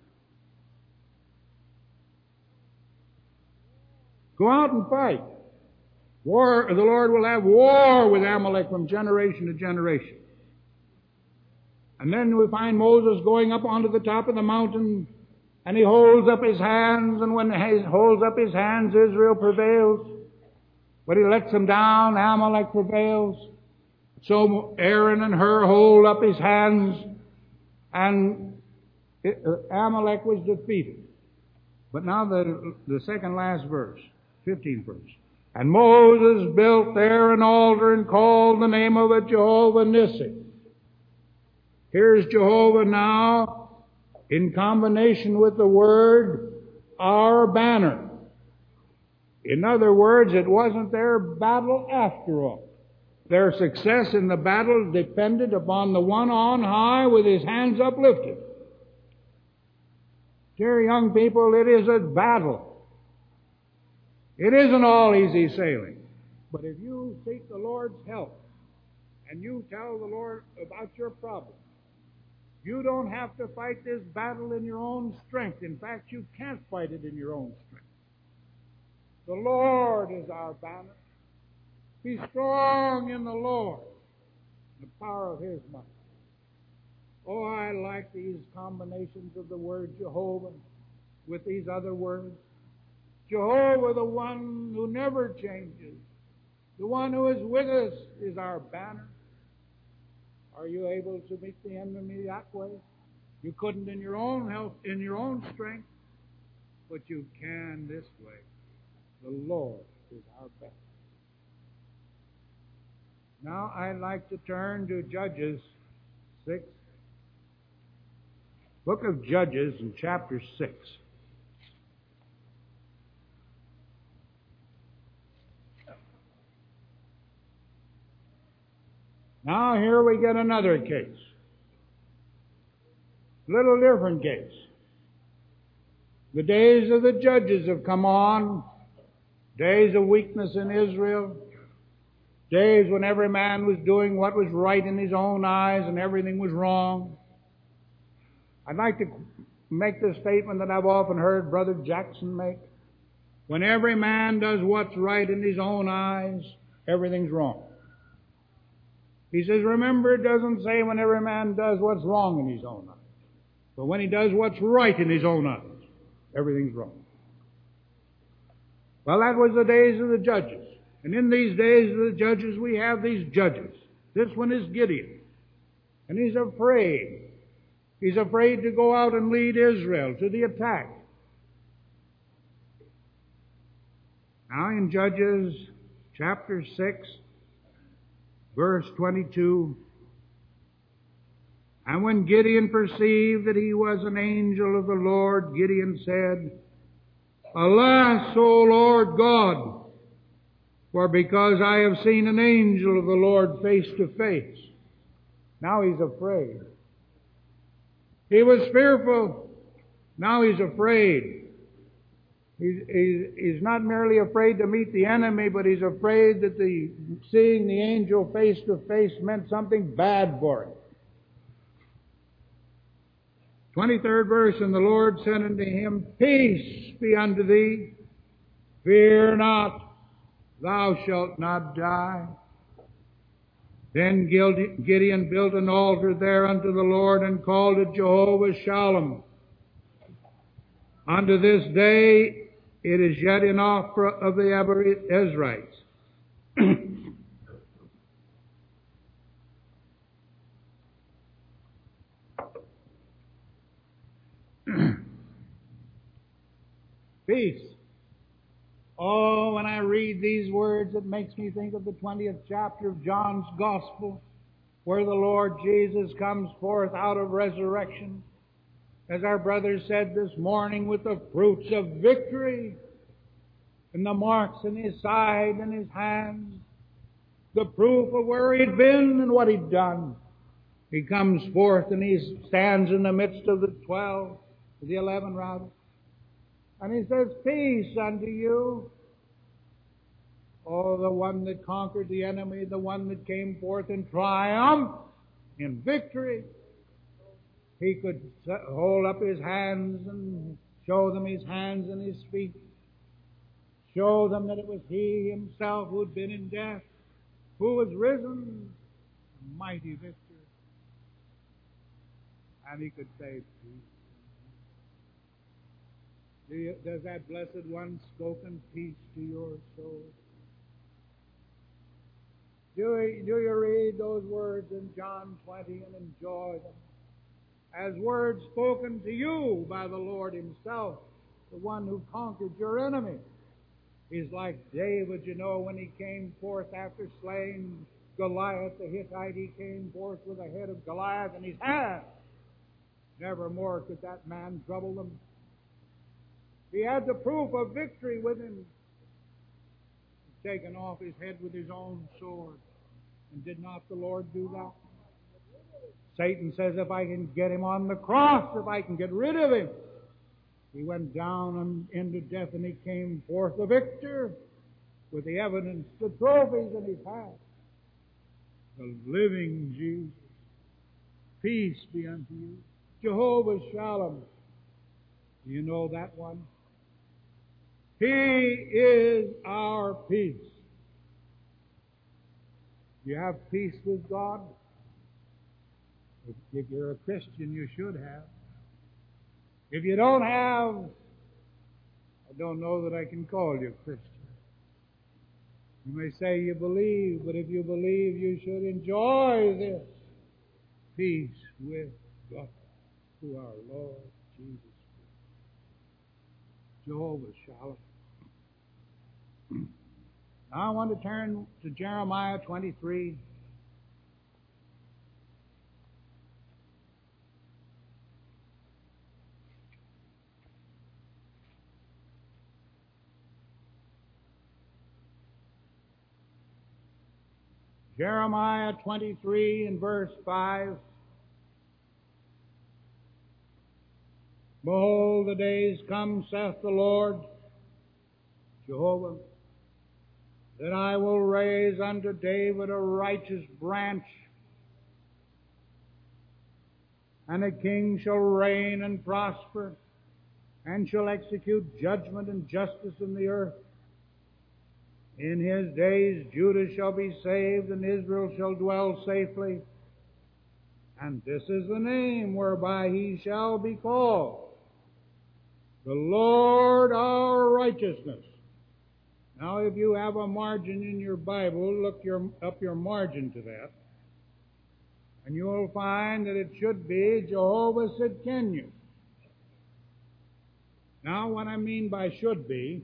Go out and fight. War, the Lord will have war with Amalek from generation to generation. And then we find Moses going up onto the top of the mountain, and he holds up his hands, and when he holds up his hands, Israel prevails. When he lets them down, Amalek prevails. So Aaron and Hur hold up his hands, and Amalek was defeated. But now the second last verse, 15th verse. "And Moses built there an altar and called the name of it Jehovah Nissi." Here's Jehovah now in combination with the word, our banner. In other words, it wasn't their battle after all. Their success in the battle depended upon the one on high with his hands uplifted. Dear young people, it is a battle. It isn't all easy sailing. But if you seek the Lord's help and you tell the Lord about your problem, you don't have to fight this battle in your own strength. In fact, you can't fight it in your own strength. The Lord is our banner. Be strong in the Lord, the power of His might. Oh, I like these combinations of the word Jehovah with these other words. Jehovah, the one who never changes, the one who is with us, is our banner. Are you able to meet the enemy that way? You couldn't in your own health, in your own strength, but you can this way. The Lord is our banner. Now I'd like to turn to Judges 6. Book of Judges in chapter 6. Now here we get another case. Little different case. The days of the judges have come on. Days of weakness in Israel. Days when every man was doing what was right in his own eyes and everything was wrong. I'd like to make the statement that I've often heard Brother Jackson make. When every man does what's right in his own eyes, everything's wrong. He says, remember, it doesn't say when every man does what's wrong in his own eyes. But when he does what's right in his own eyes, everything's wrong. Well, that was the days of the judges. And in these days of the judges, we have these judges. This one is Gideon. And he's afraid. He's afraid to go out and lead Israel to the attack. Now in Judges chapter 6, verse 22, And when Gideon perceived that he was an angel of the Lord, Gideon said, Alas, O Lord God, for because I have seen an angel of the Lord face to face. Now he's afraid. He was fearful. Now he's afraid. He's not merely afraid to meet the enemy, but he's afraid that seeing the angel face to face meant something bad for him. 23rd verse, And the Lord said unto him, Peace be unto thee. Fear not, thou shalt not die. Then Gideon built an altar there unto the Lord and called it Jehovah Shalom. Unto this day it is yet in Ophrah of the Ezrites. Peace. Oh, when I read these words, it makes me think of the 20th chapter of John's Gospel, where the Lord Jesus comes forth out of resurrection, as our brother said this morning, with the fruits of victory, and the marks in his side and his hands, the proof of where he'd been and what he'd done. He comes forth and he stands in the midst of the 11 rather, and he says, Peace unto you. Oh, the one that conquered the enemy, the one that came forth in triumph, in victory. He could hold up his hands and show them his hands and his feet. Show them that it was he himself who had been in death, who was risen, a mighty victor. And he could say, Peace. Does that blessed one spoken peace to your soul? Do you read those words in John 20 and enjoy them as words spoken to you by the Lord himself, the one who conquered your enemy? He's like David, you know, when he came forth after slaying Goliath the Hittite. He came forth with the head of Goliath in his hand. Nevermore could that man trouble them. He had the proof of victory with him. He'd taken off his head with his own sword. And did not the Lord do that? Satan says, if I can get him on the cross, if I can get rid of him. He went down into death and he came forth a victor with the evidence, the trophies in his hand. The living Jesus. Peace be unto you. Jehovah Shalom. Do you know that one? He is our peace. Do you have peace with God? If you're a Christian, you should have. If you don't have, I don't know that I can call you a Christian. You may say you believe, but if you believe, you should enjoy this peace with God through our Lord Jesus Christ. Jehovah Shalom. Now I want to turn to Jeremiah 23. Jeremiah 23 and verse 5. Behold, the days come, saith the Lord, Jehovah, that I will raise unto David a righteous branch, and a king shall reign and prosper, and shall execute judgment and justice in the earth. In his days Judah shall be saved, and Israel shall dwell safely. And this is the name whereby he shall be called, the Lord our righteousness. Now, if you have a margin in your Bible, look up your margin to that, and you will find that it should be Jehovah Sidkenu. Now, what I mean by should be,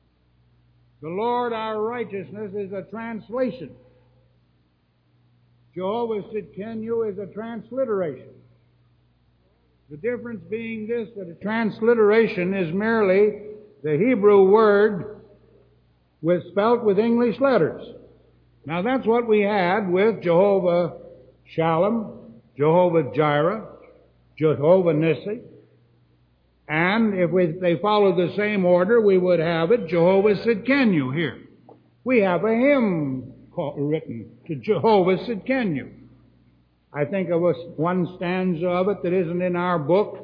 the Lord our righteousness is a translation. Jehovah Sidkenu is a transliteration. The difference being this, that a transliteration is merely the Hebrew word spelt with English letters. Now that's what we had with Jehovah Shalom, Jehovah Jireh, Jehovah Nissi. And if they followed the same order, we would have it Jehovah Sidkenu here. We have a hymn written to Jehovah Sidkenu. I think of one stanza of it that isn't in our book.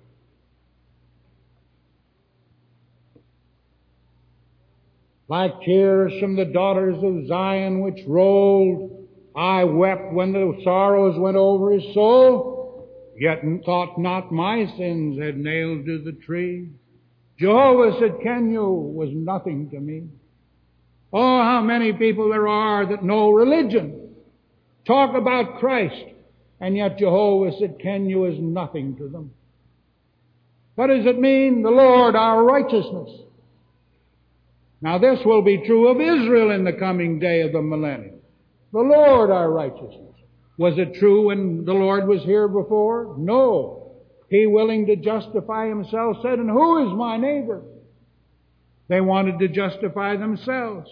Like tears from the daughters of Zion which rolled, I wept when the sorrows went over his soul, yet thought not my sins had nailed to the tree. Jehovah Sidkenu was nothing to me. Oh, how many people there are that know religion, talk about Christ, and yet Jehovah Sidkenu is nothing to them. What does it mean? The Lord our righteousness. Now this will be true of Israel in the coming day of the millennium. The Lord our righteousness. Was it true when the Lord was here before? No. He, willing to justify himself, said, and who is my neighbor? They wanted to justify themselves.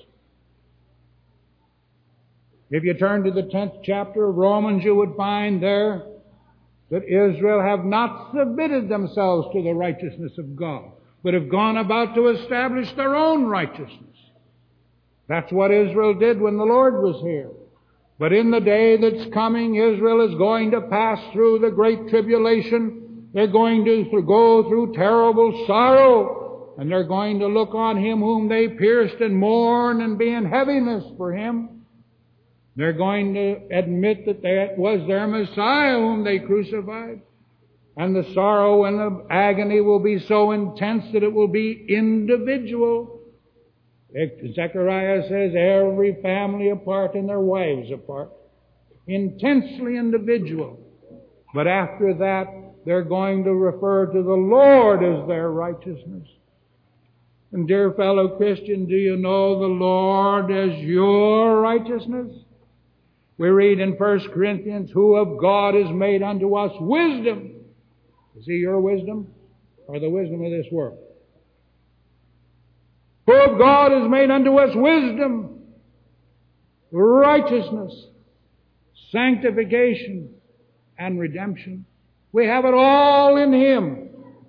If you turn to the 10th chapter of Romans, you would find there that Israel have not submitted themselves to the righteousness of God, but have gone about to establish their own righteousness. That's what Israel did when the Lord was here. But in the day that's coming, Israel is going to pass through the great tribulation. They're going to go through terrible sorrow. And they're going to look on Him whom they pierced and mourn and be in heaviness for Him. They're going to admit that that was their Messiah whom they crucified. And the sorrow and the agony will be so intense that it will be individual. Zechariah says every family apart and their wives apart. Intensely individual. But after that, they're going to refer to the Lord as their righteousness. And dear fellow Christian, do you know the Lord as your righteousness? We read in 1 Corinthians, who of God is made unto us wisdom. Is He your wisdom or the wisdom of this world? Who of God is made unto us wisdom, righteousness, sanctification, and redemption. We have it all in Him.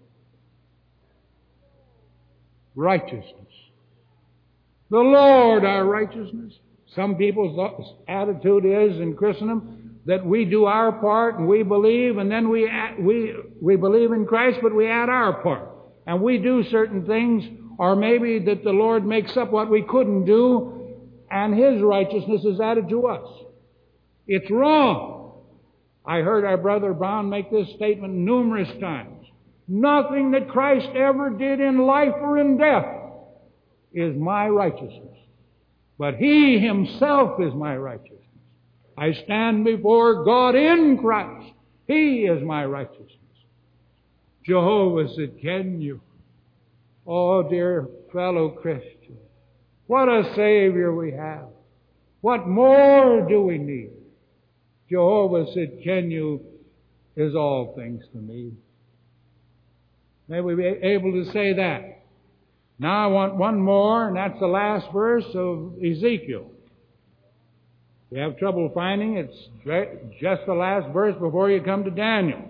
Righteousness. The Lord our righteousness. Some people's attitude is in Christendom that we do our part and we believe, and then we believe in Christ, but we add our part. And we do certain things, or maybe that the Lord makes up what we couldn't do, and His righteousness is added to us. It's wrong. I heard our brother Brown make this statement numerous times. Nothing that Christ ever did in life or in death is my righteousness. But He Himself is my righteousness. I stand before God in Christ. He is my righteousness. Jehovah Sidkenu. Oh, dear fellow Christian, what a Savior we have. What more do we need? Jehovah Sidkenu is all things to me. May we be able to say that. Now I want one more, and that's the last verse of Ezekiel. If you have trouble finding, it's just the last verse before you come to Daniel.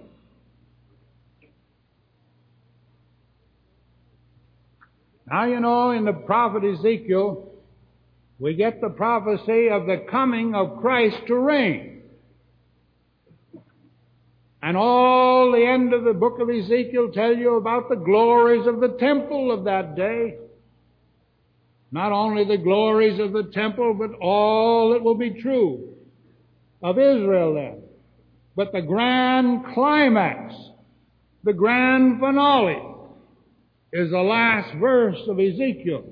Now, you know, in the prophet Ezekiel, we get the prophecy of the coming of Christ to reign. And all the end of the book of Ezekiel tell you about the glories of the temple of that day. Not only the glories of the temple, but all that will be true of Israel then. But the grand climax, the grand finale, is the last verse of Ezekiel.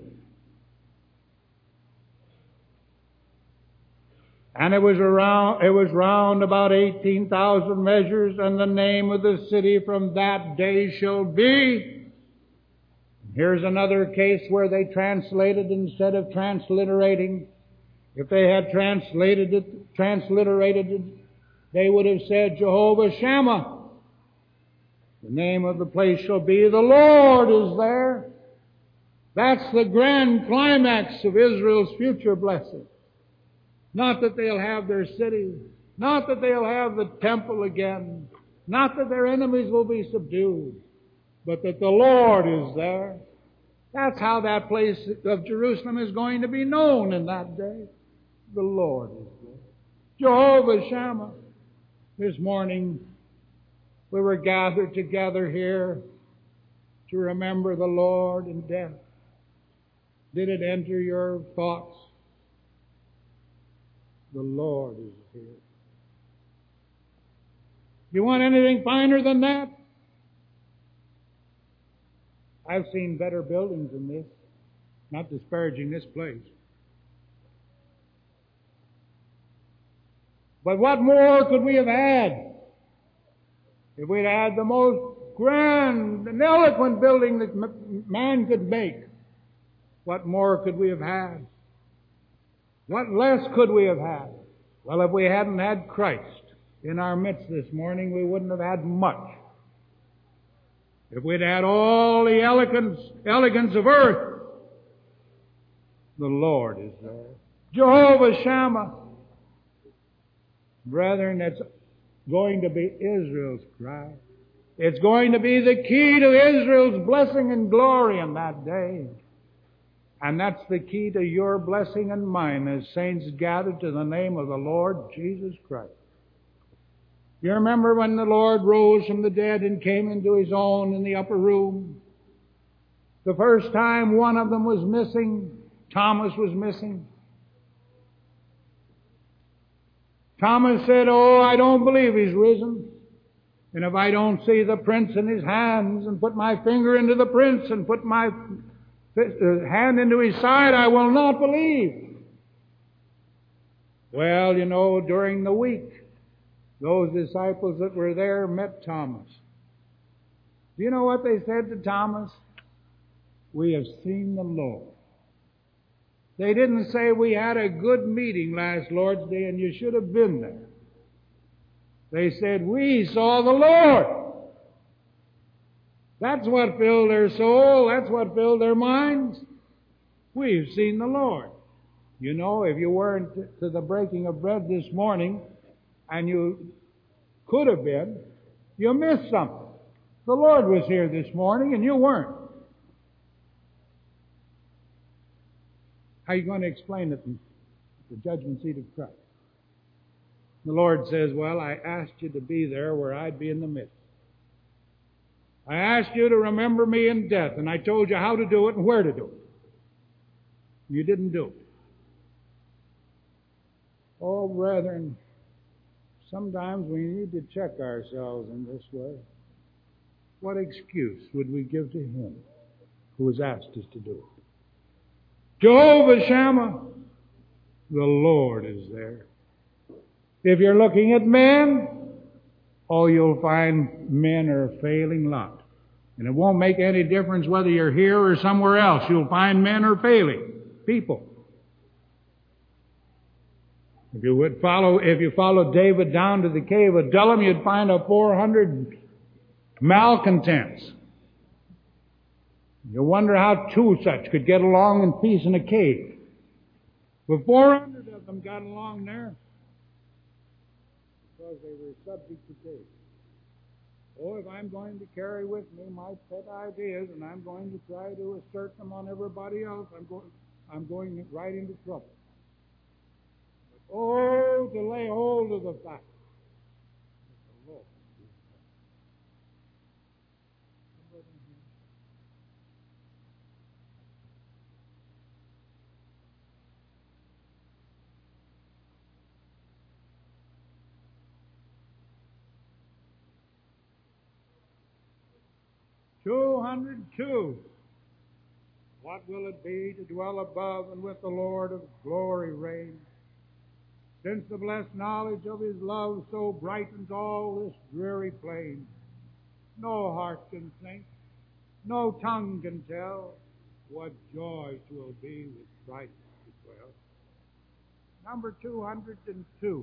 And it was round about 18,000 measures, and the name of the city from that day shall be. Here's another case where they translated instead of transliterating. If they had transliterated it, they would have said Jehovah Shammah. The name of the place shall be the Lord is there. That's the grand climax of Israel's future blessing. Not that they'll have their city, not that they'll have the temple again, not that their enemies will be subdued, but that the Lord is there. That's how that place of Jerusalem is going to be known in that day. The Lord is there. Jehovah Shammah. This morning we were gathered together here to remember the Lord in death. Did it enter your thoughts? The Lord is here. You want anything finer than that? I've seen better buildings than this. Not disparaging this place. But what more could we have had? If we'd had the most grand and eloquent building that man could make, what more could we have had? What less could we have had? Well, if we hadn't had Christ in our midst this morning, we wouldn't have had much. If we'd had all the elegance of earth, the Lord is there. Jehovah Shammah. Brethren, that's going to be Israel's cry. It's going to be the key to Israel's blessing and glory in that day. And that's the key to your blessing and mine as saints gathered to the name of the Lord Jesus Christ. You remember when the Lord rose from the dead and came into His own in the upper room? The first time one of them was missing, Thomas was missing. Thomas said, "Oh, I don't believe He's risen. And if I don't see the prints in His hands and put my finger into the prints and put my hand into His side, I will not believe." Well, you know, during the week, those disciples that were there met Thomas. Do you know what they said to Thomas? "We have seen the Lord." They didn't say, "We had a good meeting last Lord's Day and you should have been there." They said, "We saw the Lord." That's what filled their soul. That's what filled their minds. We've seen the Lord. You know, if you weren't to the breaking of bread this morning, and you could have been, you missed something. The Lord was here this morning and you weren't. How are you going to explain it in the judgment seat of Christ? The Lord says, "Well, I asked you to be there where I'd be in the midst. I asked you to remember me in death, and I told you how to do it and where to do it. You didn't do it." Oh, brethren, sometimes we need to check ourselves in this way. What excuse would we give to Him who has asked us to do it? Jehovah Shammah, the Lord is there. If you're looking at men, oh, you'll find men are a failing lot. And it won't make any difference whether you're here or somewhere else. You'll find men are failing people. If you follow David down to the cave of Adullam, you'd find 400 malcontents. You wonder how two such could get along in peace in a cave. But 400 of them got along there because they were subject to David. Oh, if I'm going to carry with me my pet ideas and I'm going to try to assert them on everybody else, I'm going right into trouble. But, oh, to lay hold of the fact that the Lord is there. 202. What will it be to dwell above and with the Lord of glory reign? Since the blessed knowledge of His love so brightens all this dreary plain, no heart can think, no tongue can tell what joy 'twill be with Christ to dwell. number 202.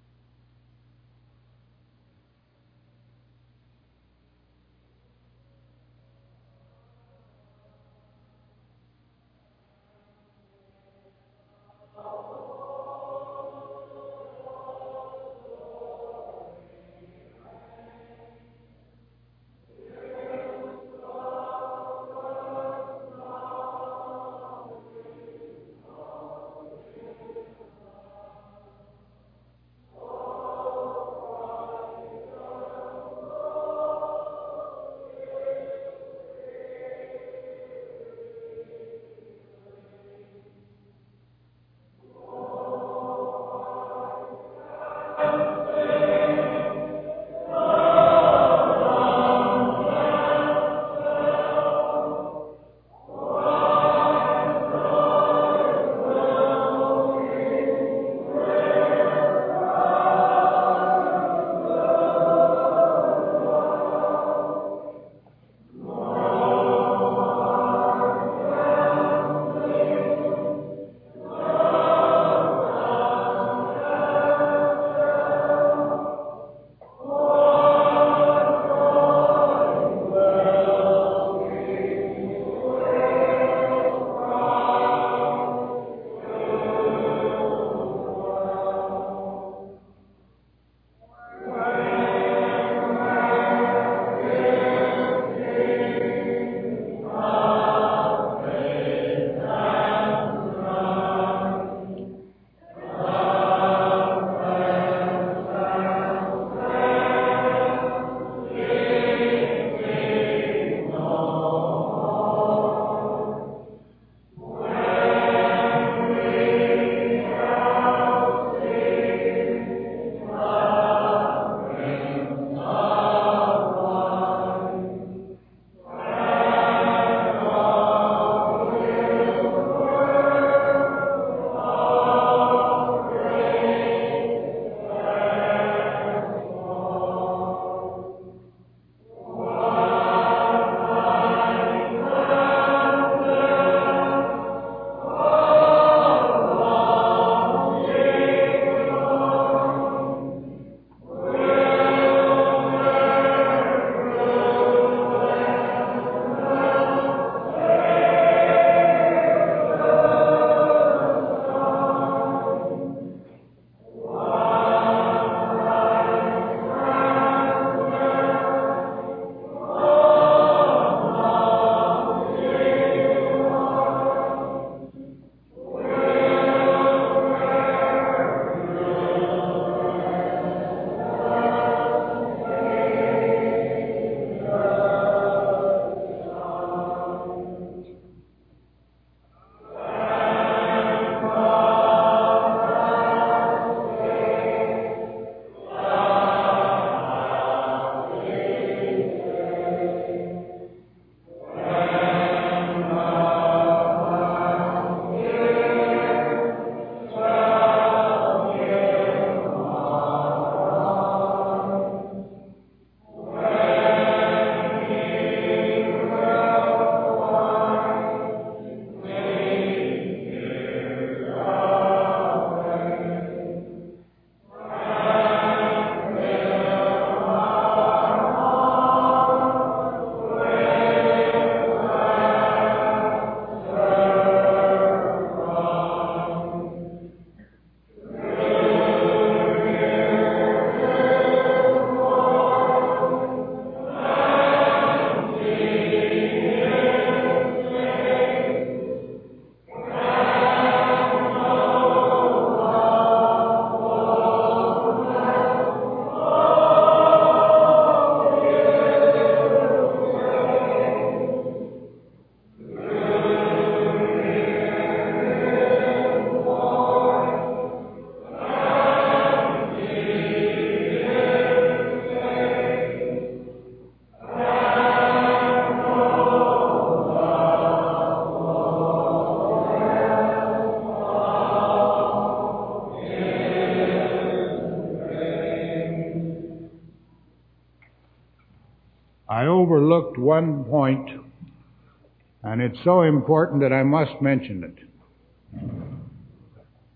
I overlooked one point, and it's so important that I must mention it.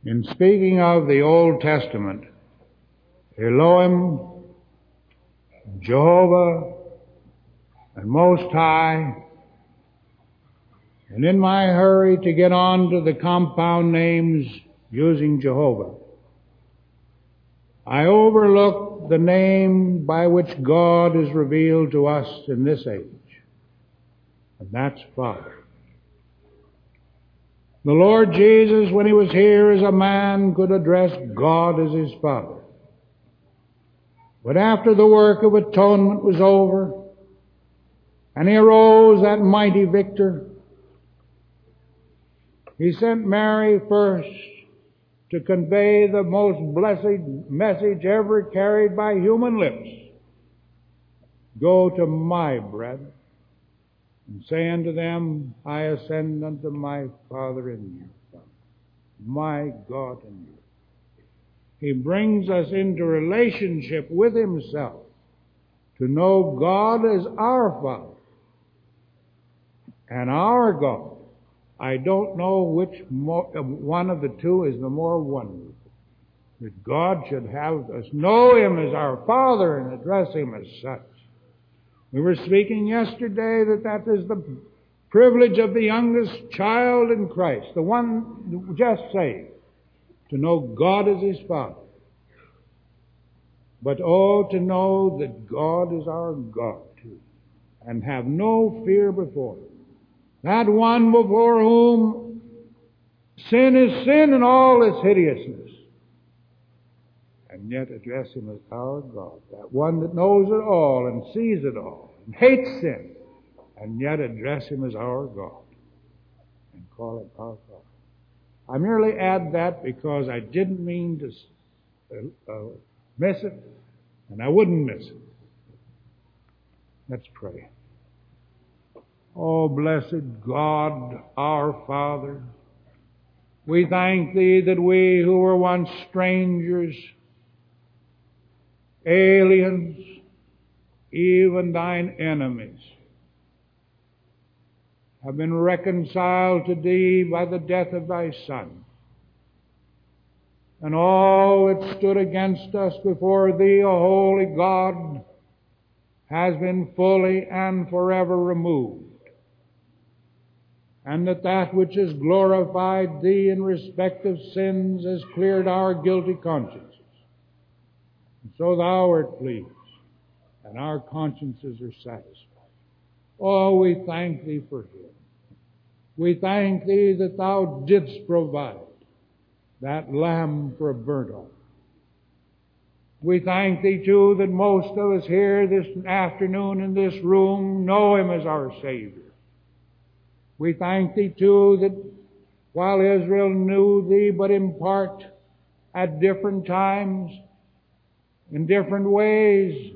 In speaking of the Old Testament, Elohim, Jehovah, and Most High, and in my hurry to get on to the compound names using Jehovah, I overlooked the name by which God is revealed to us in this age, and that's Father. The Lord Jesus, when He was here as a man, could address God as His Father. But after the work of atonement was over, and He arose that mighty victor, He sent Mary first to convey the most blessed message ever carried by human lips. Go to my brethren, and say unto them, I ascend unto my Father and your Father, my God and you. He brings us into relationship with Himself to know God as our Father and our God. I don't know which one of the two is the more wonderful. That God should have us know Him as our Father and address Him as such. We were speaking yesterday that is the privilege of the youngest child in Christ, the one just saved, to know God as his Father. But to know that God is our God too, and have no fear before Him. That one before whom sin is sin and all its hideousness. And yet address Him as our God. That one that knows it all and sees it all and hates sin. And yet address Him as our God. And call Him our Father. I merely add that because I didn't mean to miss it. And I wouldn't miss it. Let's pray. Oh, blessed God, our Father, we thank Thee that we who were once strangers, aliens, even Thine enemies, have been reconciled to Thee by the death of Thy Son. And all that stood against us before Thee, O holy God, has been fully and forever removed. And that which has glorified Thee in respect of sins has cleared our guilty consciences. And so Thou art pleased, and our consciences are satisfied. Oh, we thank Thee for Him. We thank Thee that Thou didst provide that lamb for a burnt offering. We thank Thee, too, that most of us here this afternoon in this room know Him as our Savior. We thank Thee, too, that while Israel knew Thee, but in part, at different times, in different ways,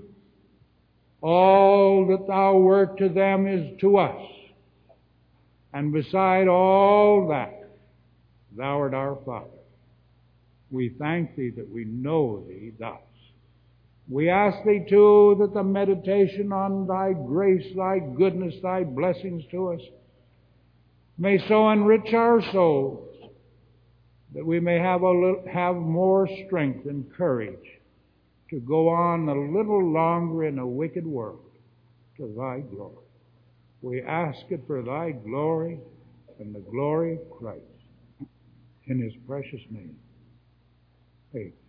all that Thou wert to them is to us. And beside all that, Thou art our Father. We thank Thee that we know Thee thus. We ask Thee, too, that the meditation on Thy grace, Thy goodness, Thy blessings to us may so enrich our souls that we may have more strength and courage to go on a little longer in a wicked world to Thy glory. We ask it for Thy glory and the glory of Christ. In His precious name. Amen.